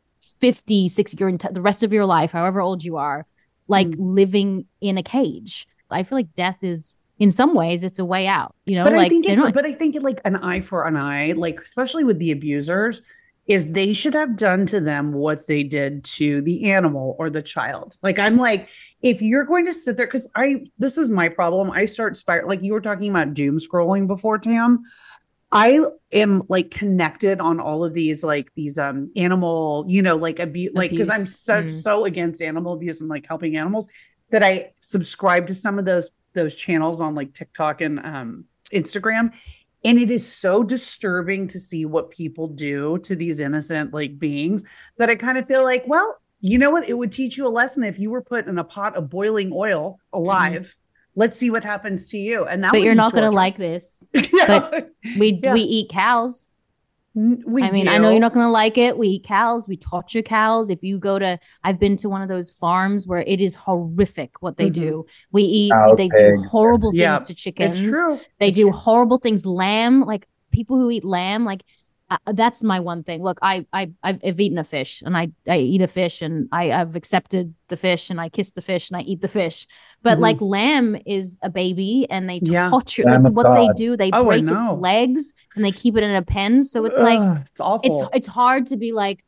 50, 60, the rest of your life, however old you are, like living in a cage. I feel like death is, in some ways, it's a way out, But like, I think like an eye for an eye, like, especially with the abusers, is they should have done to them what they did to the animal or the child. Like, I'm like, if you're going to sit there, because this is my problem. I start like you were talking about doom scrolling before, Tam. I am like connected on all of these, like these animal, like abuse, like, because I'm so against animal abuse and like helping animals, that I subscribe to some of those channels on like TikTok and Instagram. And it is so disturbing to see what people do to these innocent like beings, that I kind of feel like, well, you know what? It would teach you a lesson if you were put in a pot of boiling oil alive. Let's see what happens to you. And that, but you're not going to like this. But we eat cows. I know you're not going to like it. We eat cows. We torture cows. If you go to, I've been to one of those farms where it is horrific what they do. They do horrible things to chickens. It's true. They do horrible things. Lamb, like people who eat lamb, like that's my one thing. Look, I've eaten a fish, and I eat a fish, and I've accepted the fish, and I kiss the fish, and I eat the fish. But like lamb is a baby, and they torture what they do. They break its legs and they keep it in a pen. So it's like, it's awful. It's hard to be like,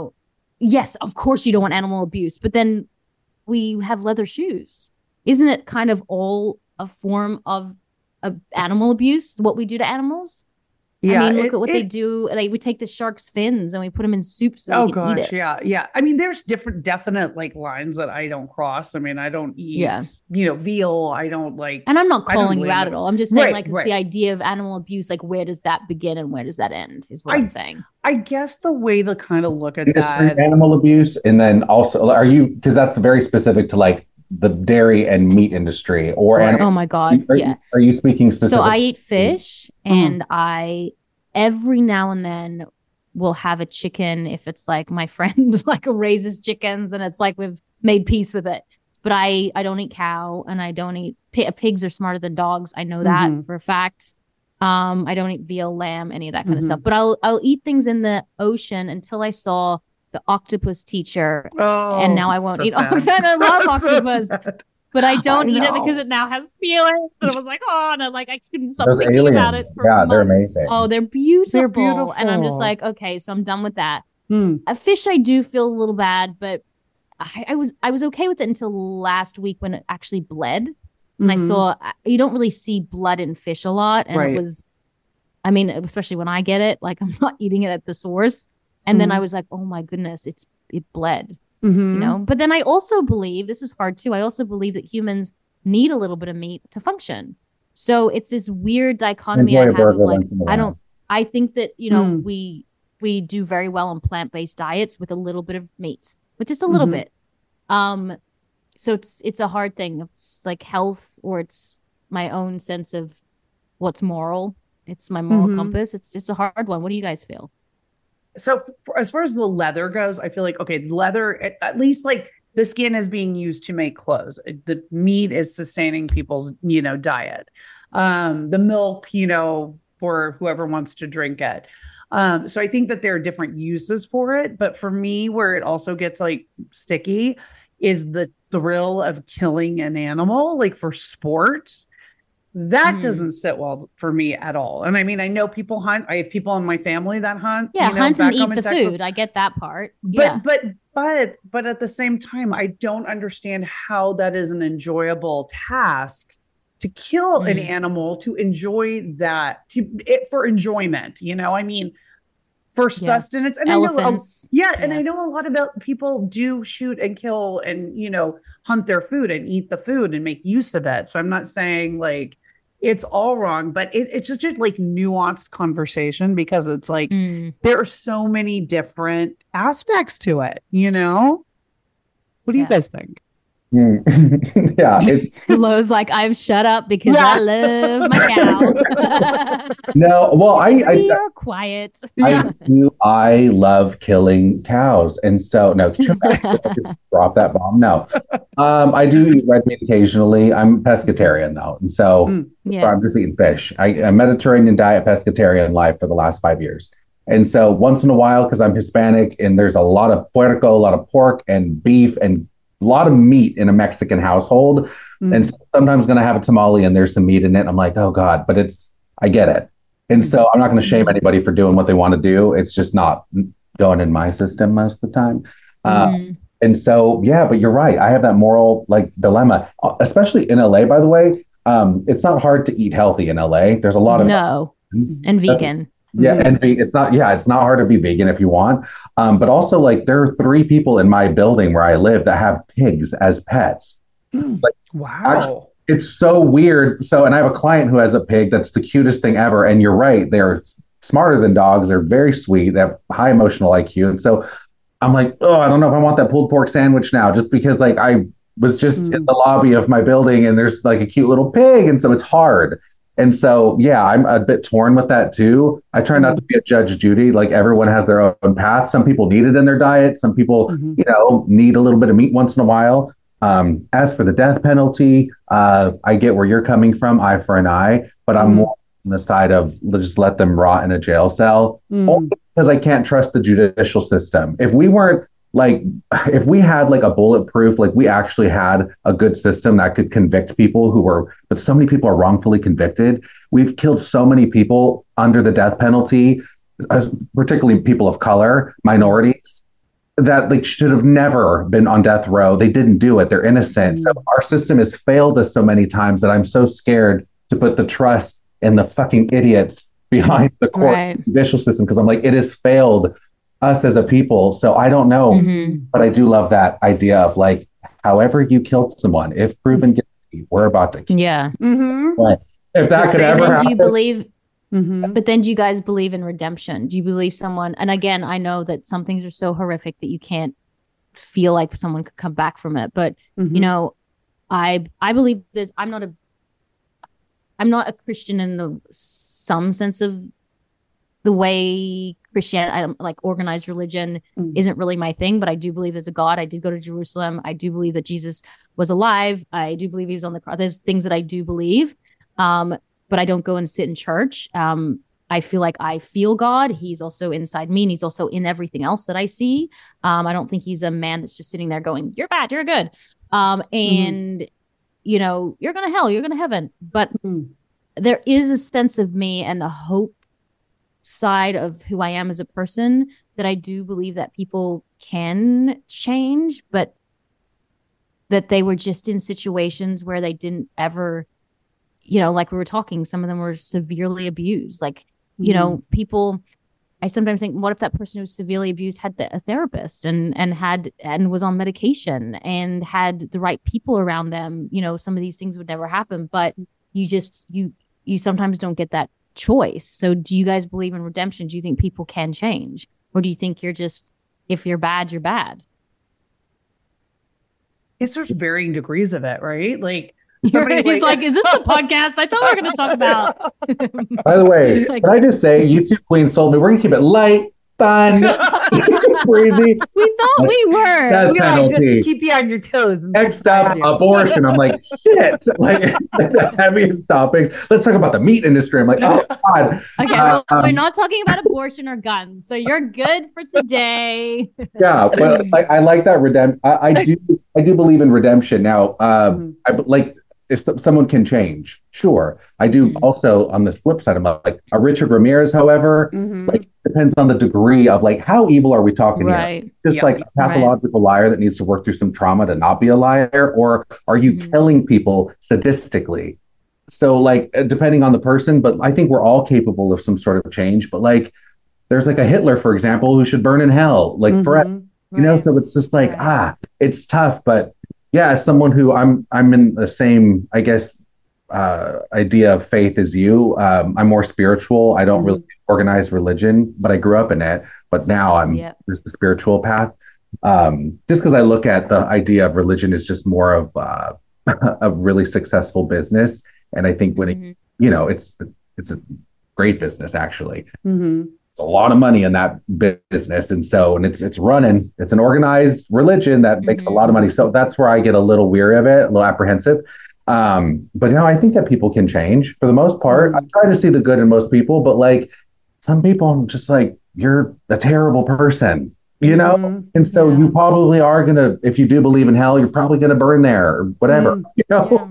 yes, of course you don't want animal abuse, but then we have leather shoes. Isn't it kind of all a form of animal abuse, what we do to animals? Yeah, I mean, look at what they do. Like, we take the shark's fins and we put them in soup so we can eat it. Yeah. I mean, there's definite like lines that I don't cross. I mean, I don't eat, veal. I don't like. And I'm not calling you out at all. I'm just saying, it's the idea of animal abuse. Like, where does that begin and where does that end? Is what I'm saying. I guess the way to kind of look at that, animal abuse, and then also, because that's very specific to like the dairy and meat industry, or oh my god, are you speaking specifically? So I eat fish, and I every now and then will have a chicken if it's like my friend like raises chickens and it's like we've made peace with it. But I don't eat cow, and I don't eat pigs are smarter than dogs. I know that for a fact. I don't eat veal, lamb, any of that kind of stuff. But I'll eat things in the ocean until I saw the octopus teacher, and now I won't eat octopus. I love octopus, but I don't eat it because it now has feelings. And I was like, and I couldn't stop thinking about it for months. They're amazing. Oh, they're beautiful. And I'm just like, okay, so I'm done with that. A fish, I do feel a little bad, but I was okay with it until last week when it actually bled. And I saw, you don't really see blood in fish a lot. And it was, I mean, especially when I get it, like I'm not eating it at the source. And then I was like, oh my goodness, it bled, But then I also believe, this is hard too, I also believe that humans need a little bit of meat to function. So it's this weird dichotomy I have of like, I think that, we do very well on plant-based diets with a little bit of meat, but just a little bit. So it's a hard thing. It's like health, or it's my own sense of what's moral. It's my moral compass. It's a hard one. What do you guys feel? So as far as the leather goes, I feel like, okay, leather, at least like the skin is being used to make clothes. The meat is sustaining people's, diet. The milk, for whoever wants to drink it. So I think that there are different uses for it. But for me, where it also gets like sticky is the thrill of killing an animal, like for sport. That doesn't sit well for me at all. And I mean, I know people hunt. I have people in my family that hunt. Yeah, you know, hunt and back eat home in the Texas. food. I get that part. But at the same time, I don't understand how that is an enjoyable task to kill an animal, to enjoy that, for enjoyment. You know, I mean, for sustenance. And elephants. And I know a lot about people do shoot and kill and, you know, hunt their food and eat the food and make use of it. So I'm not saying like it's all wrong, but it's just a like nuanced conversation, because it's like there are so many different aspects to it, you know? What do you guys think? Yeah, Lo's like, I've shut up because I love my cow. No, well, we are quiet. I love killing cows, and so no, drop that bomb. No, I do eat red meat occasionally. I'm pescatarian though, and so I'm just eating fish. I'm Mediterranean diet pescatarian life for the last 5 years. And so once in a while, because I'm Hispanic and there's a lot of puerco, a lot of pork and beef and a lot of meat in a Mexican household. And so sometimes going to have a tamale and there's some meat in it. I'm like, oh God, but I get it. And so I'm not going to shame anybody for doing what they want to do. It's just not going in my system most of the time. And so, yeah, but you're right. I have that moral like dilemma, especially in LA, by the way. It's not hard to eat healthy in LA. There's a lot of and vegan. Yeah, and it's not hard to be vegan if you want. But also like there are 3 people in my building where I live that have pigs as pets. Like, wow. It's so weird. So, and I have a client who has a pig that's the cutest thing ever. And you're right, they're smarter than dogs. They're very sweet. They have high emotional IQ. And so I'm like, oh, I don't know if I want that pulled pork sandwich now, just because like I was just in the lobby of my building and there's like a cute little pig. And so it's hard. And so, yeah, I'm a bit torn with that too. I try not to be a Judge Judy. Like everyone has their own path. Some people need it in their diet. Some people, you know, need a little bit of meat once in a while. As for the death penalty, I get where you're coming from, eye for an eye, but I'm more on the side of just let them rot in a jail cell, only because I can't trust the judicial system. If we had like a bulletproof, like we actually had a good system that could convict people but so many people are wrongfully convicted. We've killed so many people under the death penalty, particularly people of color, minorities, that like should have never been on death row. They didn't do it. They're innocent. So our system has failed us so many times that I'm so scared to put the trust in the fucking idiots behind the court judicial system, because I'm like, it has failed us as a people. So I don't know, but I do love that idea of like, however you killed someone, if proven guilty, we're about to kill. But if that could ever happen, do you believe? But then do you guys believe in redemption? Do you believe someone? And again, I know that some things are so horrific that you can't feel like someone could come back from it. But you know, I believe this. I'm not a Christian in some sense of the way Christianity, like organized religion, isn't really my thing. But I do believe there's a God. I did go to Jerusalem. I do believe that Jesus was alive. I do believe he was on the cross. There's things that I do believe. But I don't go and sit in church. I feel like I feel God. He's also inside me, and he's also in everything else that I see. I don't think he's a man that's just sitting there going, "You're bad, you're good," and you know, you're going to hell, you're going to heaven. But there is a sense of me and the hope side of who I am as a person that I do believe that people can change, but that they were just in situations where they didn't ever, you know, like we were talking, some of them were severely abused. Like, you know, people, I sometimes think, what if that person who was severely abused had a therapist and was on medication and had the right people around them? You know, some of these things would never happen, but you sometimes don't get that choice. So do you guys believe in redemption? Do you think people can change? Or do you think you're just, if you're bad, you're bad? I guess there's varying degrees of it, right? Like, He's like, is this the podcast? I thought we were going to talk about. By the way, can I just say, you two queens told me we're going to keep it light, fun. Crazy. We thought we were. That's We like penalty. just keep you on your toes. And Next up, surprise you. abortion. I'm like, shit. Like the heaviest topics. Let's talk about the meat industry. I'm like, oh God. Okay, well, we're not talking about abortion or guns, so you're good for today. Yeah, but like I like that redemption. I do believe in redemption. Now, like if someone can change, sure. I do also on this flip side. I'm like a Richard Ramirez, however, like depends on the degree of like how evil are we talking Right. here? Just like a pathological liar that needs to work through some trauma to not be a liar, or are you killing people sadistically? So like depending on the person, but I think we're all capable of some sort of change. But like there's like a Hitler, for example, who should burn in hell like forever. You know, so it's just like it's tough, but yeah, as someone who I'm in the same, I guess, idea of faith as you. I'm more spiritual. I don't really organize religion, but I grew up in it. But now I'm just the spiritual path. Just because I look at the idea of religion as just more of a really successful business, and I think when it, you know, it's a great business actually. A lot of money in that business, and it's running. It's an organized religion that makes a lot of money. So that's where I get a little weary of it, a little apprehensive. But you know, I think that people can change for the most part. I try to see the good in most people, but like some people, I'm just like, you're a terrible person, you know? And so you probably are gonna, if you do believe in hell, you're probably gonna burn there or whatever, you know?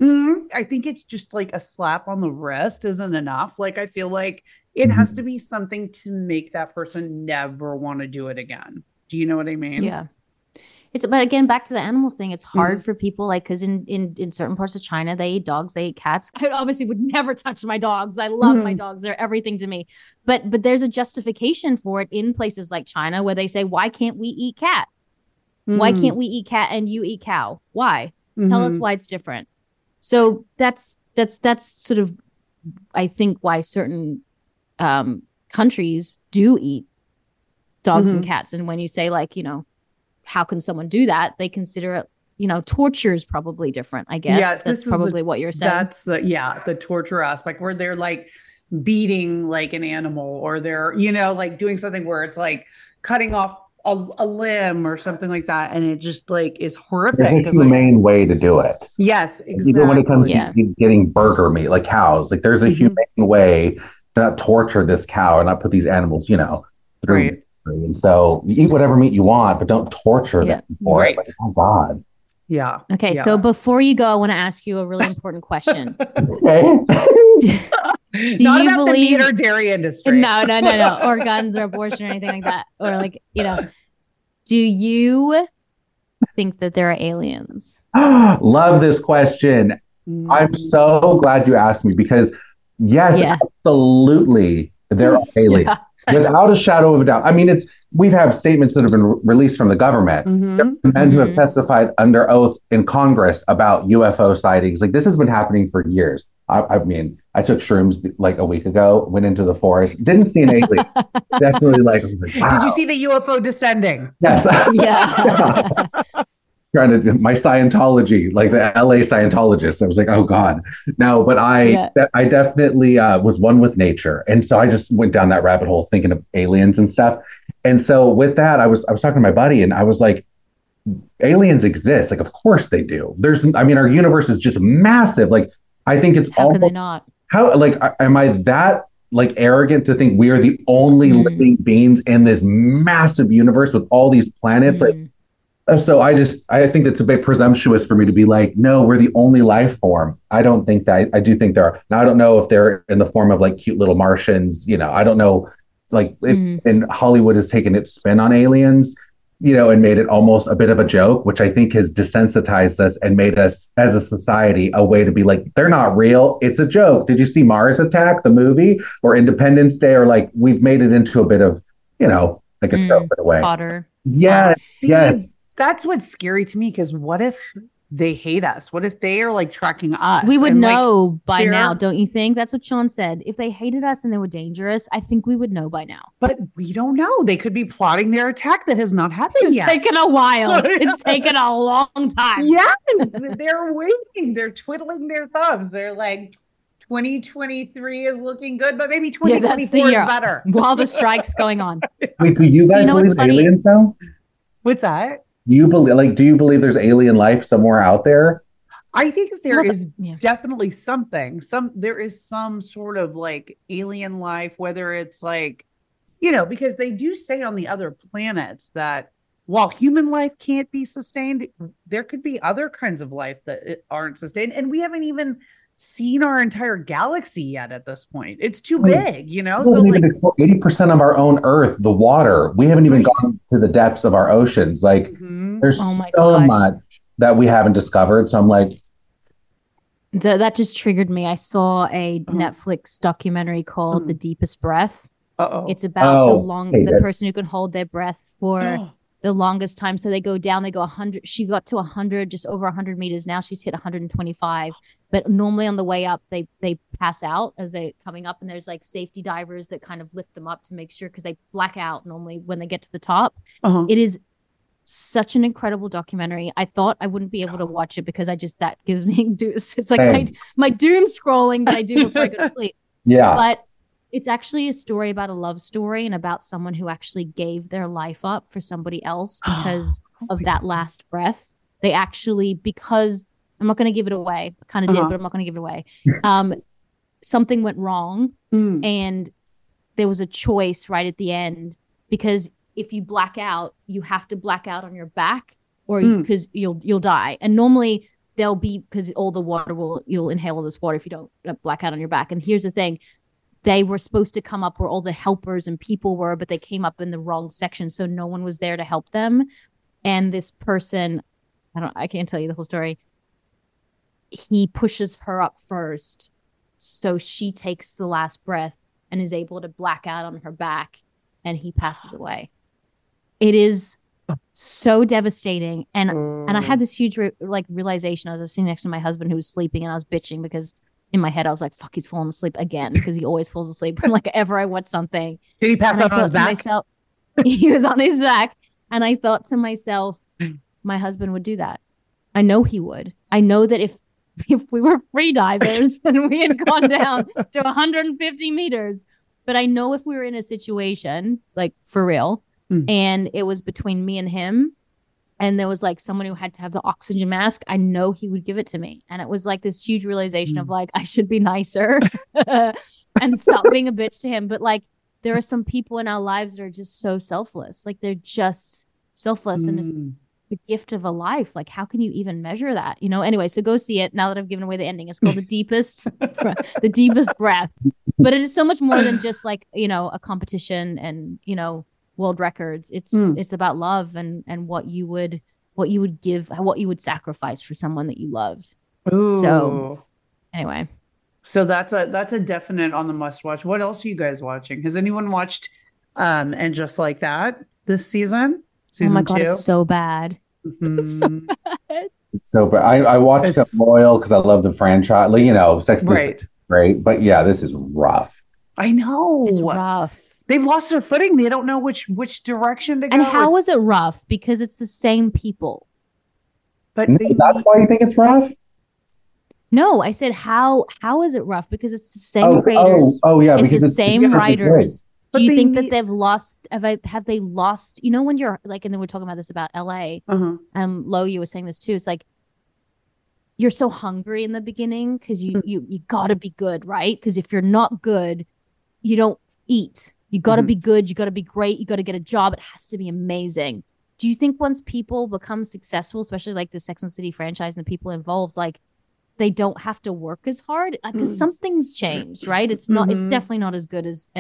I think it's just like a slap on the wrist isn't enough. Like I feel like it has to be something to make that person never want to do it again. Do you know what I mean? Yeah. But again, back to the animal thing, it's hard for people, like, because in certain parts of China, they eat dogs, they eat cats. I obviously would never touch my dogs. I love my dogs. They're everything to me. But there's a justification for it in places like China where they say, why can't we eat cat? Why can't we eat cat and you eat cow? Why? Tell us why it's different. So that's sort of, I think, why certain countries do eat dogs and cats. And when you say, like, you know, how can someone do that? They consider it, you know, torture is probably different, I guess. Yeah, that's probably what you're saying. That's the torture aspect where they're like beating like an animal, or they're, you know, like doing something where it's like cutting off a limb or something like that. And it just like is horrific. There's a humane way to do it. Yes, exactly. Even when it comes to getting burger meat, like cows, like there's a humane way to not torture this cow and not put these animals, you know, through. And so you eat whatever meat you want, but don't torture them for it. Like, oh God. Yeah. Okay. Yeah. So before you go, I want to ask you a really important question. Okay. Do Not you about believe the meat or dairy industry? No, or guns or abortion or anything like that, or like, you know, do you think that there are aliens? Love this question. I'm so glad you asked me because yes, absolutely, there are aliens. Without a shadow of a doubt. I mean, we've had statements that have been released from the government. Men who have testified under oath in Congress about UFO sightings. Like this has been happening for years. I mean, I took shrooms like a week ago, went into the forest, didn't see an alien. Definitely like, wow. Did you see the UFO descending? Yes. Trying to do my Scientology, like the LA Scientologist. I was like, oh God, no, but I definitely was one with nature. And so I just went down that rabbit hole thinking of aliens and stuff. And so with that, I was talking to my buddy and I was like, aliens exist. Like, of course they do. Our universe is just massive. Like, I think it's how can they not? How, like, am I that like arrogant to think we are the only living beings in this massive universe with all these planets? Like, so I think it's a bit presumptuous for me to be like, no, we're the only life form. I don't think that. I do think there are. Now, I don't know if they're in the form of like cute little Martians, you know, I don't know, like, and Hollywood has taken its spin on aliens, you know, and made it almost a bit of a joke, which I think has desensitized us and made us as a society a way to be like, they're not real. It's a joke. Did you see Mars Attack, the movie, or Independence Day? Or like, we've made it into a bit of, you know, like a joke in a way. Fodder. Yes. Yes. That's what's scary to me, because what if they hate us? What if they are like tracking us? We would know by now, don't you think? That's what Sean said. If they hated us and they were dangerous, I think we would know by now. But we don't know. They could be plotting their attack that has not happened yet. It's taken a while. It's taken a long time. Yes, they're waiting. They're twiddling their thumbs. They're like, 2023 is looking good, but maybe Yeah, that's the 2024 year. is better. While the strike's going on. Wait, do you guys You know what's believe in funny? aliens though? What's that? Do you believe there's alien life somewhere out there? I think that there Look, is yeah. definitely something. There is some sort of like alien life, whether it's like, because they do say on the other planets that while human life can't be sustained, there could be other kinds of life that aren't sustained. And we haven't even seen our entire galaxy yet at this point. It's too big, We So haven't like, even explored 80% of our own Earth, the water. We haven't even gone to the depths of our oceans. Like, there's Oh my so gosh. much that we haven't discovered. So I'm like, That just triggered me. I saw a Netflix documentary called The Deepest Breath. It's about the person who can hold their breath for the longest time. So they go down, they go 100. She got to 100, just over 100 meters. Now she's hit 125. But normally on the way up, they pass out as they're coming up. And there's like safety divers that kind of lift them up to make sure, because they black out normally when they get to the top. It is such an incredible documentary. I thought I wouldn't be able to watch it because that gives me it's like my doom scrolling that I do before I go to sleep. yeah. But it's actually a story about a love story and about someone who actually gave their life up for somebody else because of that last breath. They actually, because I'm not going to give it away. I kind of did, but I'm not going to give it away. Something went wrong and there was a choice right at the end, because if you black out, you have to black out on your back or because you'll die. And normally they'll be, because all the water you'll inhale all this water if you don't black out on your back. And here's the thing. They were supposed to come up where all the helpers and people were, but they came up in the wrong section. So no one was there to help them. And this person, I can't tell you the whole story. He pushes her up first. So she takes the last breath and is able to black out on her back, and he passes away. It is so devastating. And I had this huge realization. I was sitting next to my husband who was sleeping, and I was bitching because in my head, I was like, fuck, he's falling asleep again, because he always falls asleep like ever I watch something. Did he pass out on his back? He was on his back. And I thought to myself, my husband would do that. I know he would. I know that if we were free divers and we had gone down to 150 meters, but I know if we were in a situation, like for real, and it was between me and him, and there was like someone who had to have the oxygen mask, I know he would give it to me. And it was like this huge realization of like, I should be nicer and stop being a bitch to him. But like, there are some people in our lives that are just so selfless. Like they're just selfless and it's the gift of a life. Like, how can you even measure that? Anyway, so go see it. Now that I've given away the ending, it's called The Deepest Breath. But it is so much more than just like, a competition and, world records. It's about love and what you would give, what you would sacrifice for someone that you loved. Ooh. So anyway, so that's a definite on the must watch. What else are you guys watching? Has anyone watched And Just Like That this season? Oh my God, it's so bad. It's so bad. So, but I watched it Loyal because I love the franchise. Sex and the City is great, but yeah, this is rough. I know it's rough. They've lost their footing. They don't know which direction to go. And how is it rough? Because it's the same people. But that's why you think it's rough? No, I said how is it rough? Because it's the same creators. Yeah, it's the same writers. But do you think that they've lost? Have they lost? When you're like, and then we're talking about this about LA. Lo, you were saying this too. It's like you're so hungry in the beginning because you got to be good, right? Because if you're not good, you don't eat. You got to be good. You got to be great. You got to get a job. It has to be amazing. Do you think once people become successful, especially like the Sex and the City franchise and the people involved, like they don't have to work as hard? Because something's changed, right? It's not. It's definitely not as good as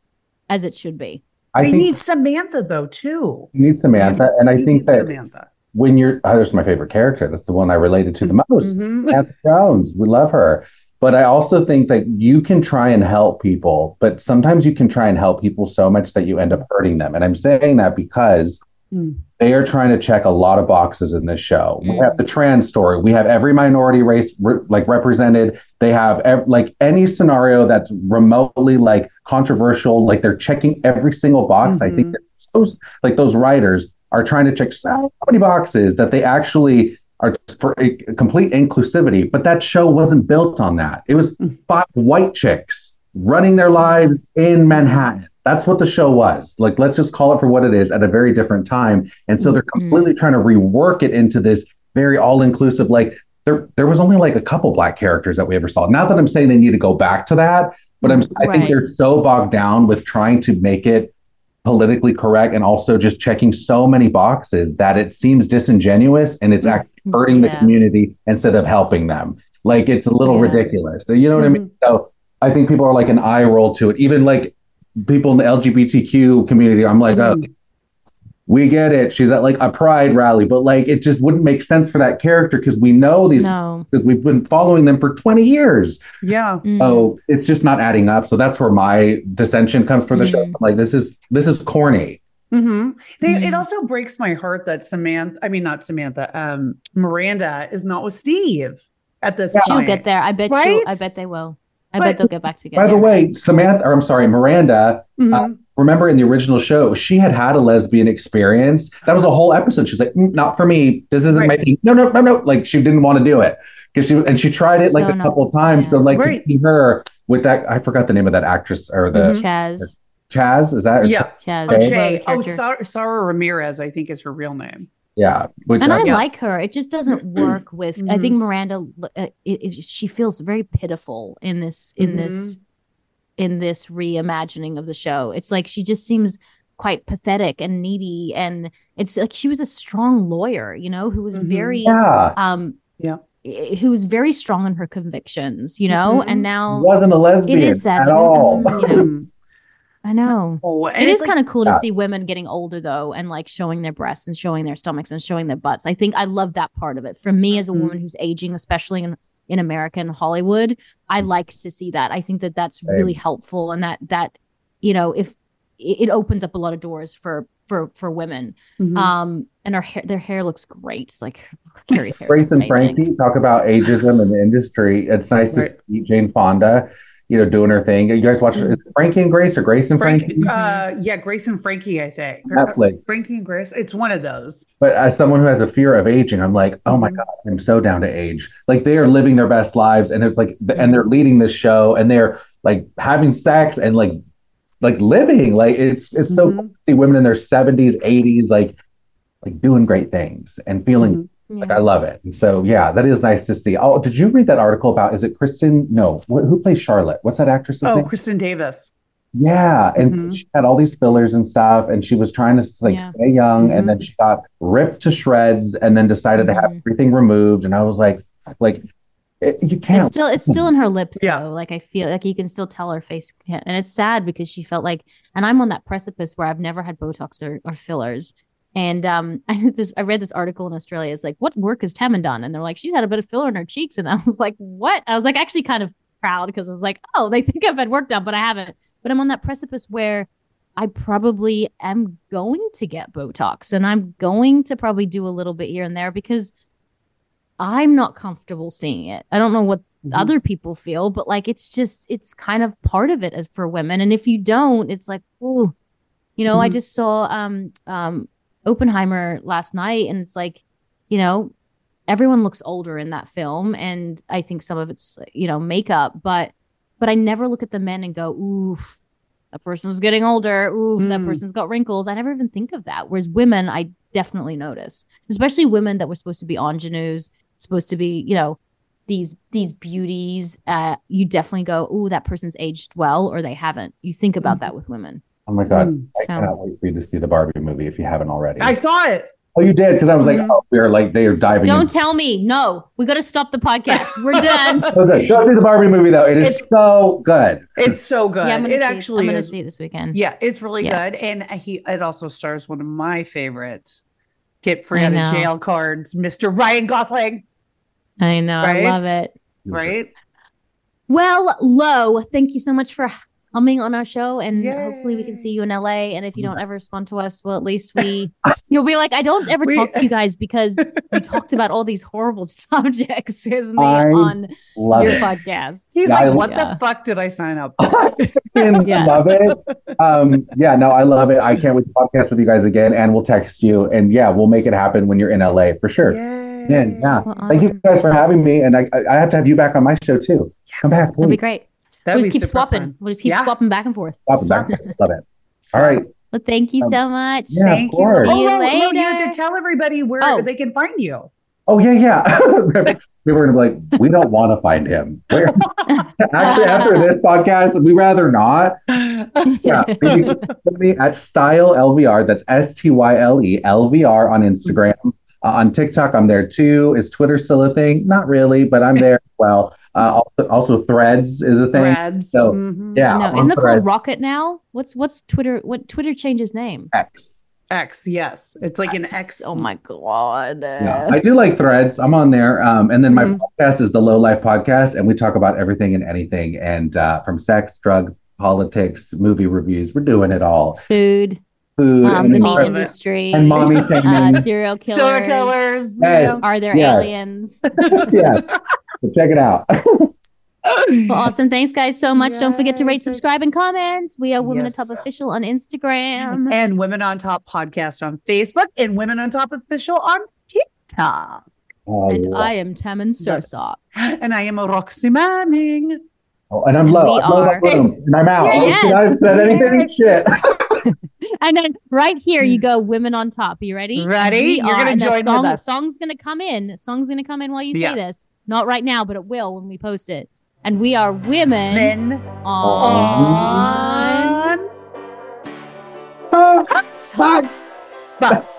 it should be. They need Samantha though too. You need Samantha, and I think that Samantha. When there's my favorite character. That's the one I related to the most. Samantha Jones. We love her. But I also think that you can try and help people, but sometimes you can try and help people so much that you end up hurting them. And I'm saying that because they are trying to check a lot of boxes in this show. We have the trans story. We have every minority race represented. They have any scenario that's remotely controversial. Like they're checking every single box. I think that those writers are trying to check so many boxes that they actually are for a complete inclusivity, but that show wasn't built on that. It was 5 white chicks running their lives in Manhattan. That's what the show was. Like, let's just call it for what it is at a very different time. And so they're completely trying to rework it into this very all-inclusive, like there was only like a couple Black characters that we ever saw. Not that I'm saying they need to go back to that, but I think they're so bogged down with trying to make it politically correct and also just checking so many boxes that it seems disingenuous and it's actually hurting the community instead of helping them. Like, it's a little ridiculous. So, you know what I mean? So I think people are like an eye roll to it. Even like people in the LGBTQ community, I'm like, oh, we get it. She's at like a pride rally, but like, it just wouldn't make sense for that character because we know these, because we've been following them for 20 years. Yeah. So it's just not adding up. So that's where my dissension comes for the show. I'm like, this is corny. It also breaks my heart that Miranda is not with Steve at this point. She'll get there. I bet they will. I bet they'll get back together. By the way, Miranda, remember in the original show, she had a lesbian experience. That was a whole episode. She's like, not for me. This isn't making, no. Like, she didn't want to do it because she tried it like a couple of times. So like to see her with that, I forgot the name of that actress or the Chaz. Is that? Chaz. Sarah Ramirez, I think is her real name. Yeah, I like her. It just doesn't work with. I think Miranda. She feels very pitiful in this reimagining of the show. It's like she just seems quite pathetic and needy, and it's like she was a strong lawyer, who was very who was very strong in her convictions, and now wasn't a lesbian it is sad at all. I know. It is kind of cool to see women getting older, though, and like showing their breasts and showing their stomachs and showing their butts. I think I love that part of it. For me, as a woman who's aging, especially in American Hollywood, I like to see that. I think that that's really helpful, and that if it opens up a lot of doors for women. And their hair looks great. Like Carrie's hair. Grace and Frankie talk about ageism in the industry. It's nice to see Jane Fonda, doing her thing. You guys watch Frankie and Grace or Grace and Frankie? Grace and Frankie, I think. Netflix. Frankie and Grace. It's one of those. But as someone who has a fear of aging, I'm like, oh my God, I'm so down to age. Like, they are living their best lives, and it's like, and they're leading this show, and they're like having sex and like living. Like, it's so cool to see women in their 70s, 80s, like doing great things and feeling. Like, I love it. And so, that is nice to see. Oh, did you read that article about, is it Kristen? No, who plays Charlotte? What's that actress's name? Kristen Davis. Yeah. And she had all these fillers and stuff, and she was trying to stay young. And then she got ripped to shreds and then decided to have everything removed. And I was like, you can't. It's still in her lips, though. Like, I feel like you can still tell her face. And it's sad because she felt like, and I'm on that precipice where I've never had Botox or fillers. And I read this article in Australia. It's like, what work has Tammin done? And they're like, she's had a bit of filler in her cheeks. And I was like, what? I was like, actually kind of proud because I was like, oh, they think I've had work done, but I haven't. But I'm on that precipice where I probably am going to get Botox, and I'm going to probably do a little bit here and there because I'm not comfortable seeing it. I don't know what other people feel, but like, it's kind of part of it as for women. And if you don't, it's like, ooh, I just saw Oppenheimer last night, and it's like, everyone looks older in that film, and I think some of it's makeup, but I never look at the men and go, ooh, that person's getting older, ooh, that person's got wrinkles. I never even think of that, whereas women, I definitely notice, especially women that were supposed to be ingenues, supposed to be these beauties. You definitely go, ooh, that person's aged well, or they haven't. You think about that with women. Oh my God. I cannot wait for you to see the Barbie movie if you haven't already. I saw it. Oh, you did? Because I was like, they are diving. Don't tell me. No, we got to stop the podcast. We're done. Okay. Go see the Barbie movie, though. It's so good. It's so good. Yeah, I'm going to see it this weekend. Yeah, it's really good. And it also stars one of my favorites, get free out of jail cards, Mr. Ryan Gosling. I know. Right? I love it. Right? Well, Lo, thank you so much for coming on our show, and hopefully we can see you in LA. And if you don't ever respond to us, well, at least you'll be like, I don't ever talk to you guys because you talked about all these horrible subjects with me on your podcast. He's like, what the fuck did I sign up for? Love it. I love it. I can't wait to podcast with you guys again, and we'll text you, and we'll make it happen when you're in LA for sure. Yay. Yeah. Well, Thank you awesome. guys for having me. And I have to have you back on my show too. Come back, That'll be please. great. That'd We'll be just keep super swapping. fun. We'll just keep Yeah. swapping back and forth. Love it. So- All right. Well, thank you so much. Yeah, of Thank you. course. See you no, you have later. to tell everybody where Oh. they can find you. Oh, yeah. We were gonna be like, we don't want to find him. Actually, after this podcast, we rather not. Yeah, maybe put me at Style LVR. That's STYLE LVR on Instagram. On TikTok, I'm there too. Is Twitter still a thing? Not really, but I'm there as well. Also, Threads is a thing. Threads. So, Mhm. yeah, No, I'm isn't on it called Threads. Rocket now? What's Twitter? What Twitter changed its name? X. X, yes. It's like an X. Oh my god. Yeah, I do like Threads. I'm on there. And then my Mhm. podcast is the Low Life Podcast, and we talk about everything and anything, and from sex, drugs, politics, movie reviews. We're doing it all. Food, Food, the meat All of it. industry, and mommy shaming. serial killers. Serial killers. Yes. Are there Yes. aliens? Yeah, so check it out. Well, awesome. Thanks, guys, so much. Don't forget to rate, Yes. subscribe, and comment. We are Women Yes. on Top Official on Instagram. And Women on Top podcast on Facebook and Women on Top official on TikTok. And I am Tammin Sursock. And I am Roxy Manning. and I'm and low. we I'm low, are- boom, and I'm out. Yes. Should I have said anything? Shit. And then right here, you go Women on Top. You ready? Ready? We You're are- gonna and the join with song, us. Song's going to come in. Song's going to come in while you say Yes. this. Not right now, but it will when we post it. And we are women Men on on top.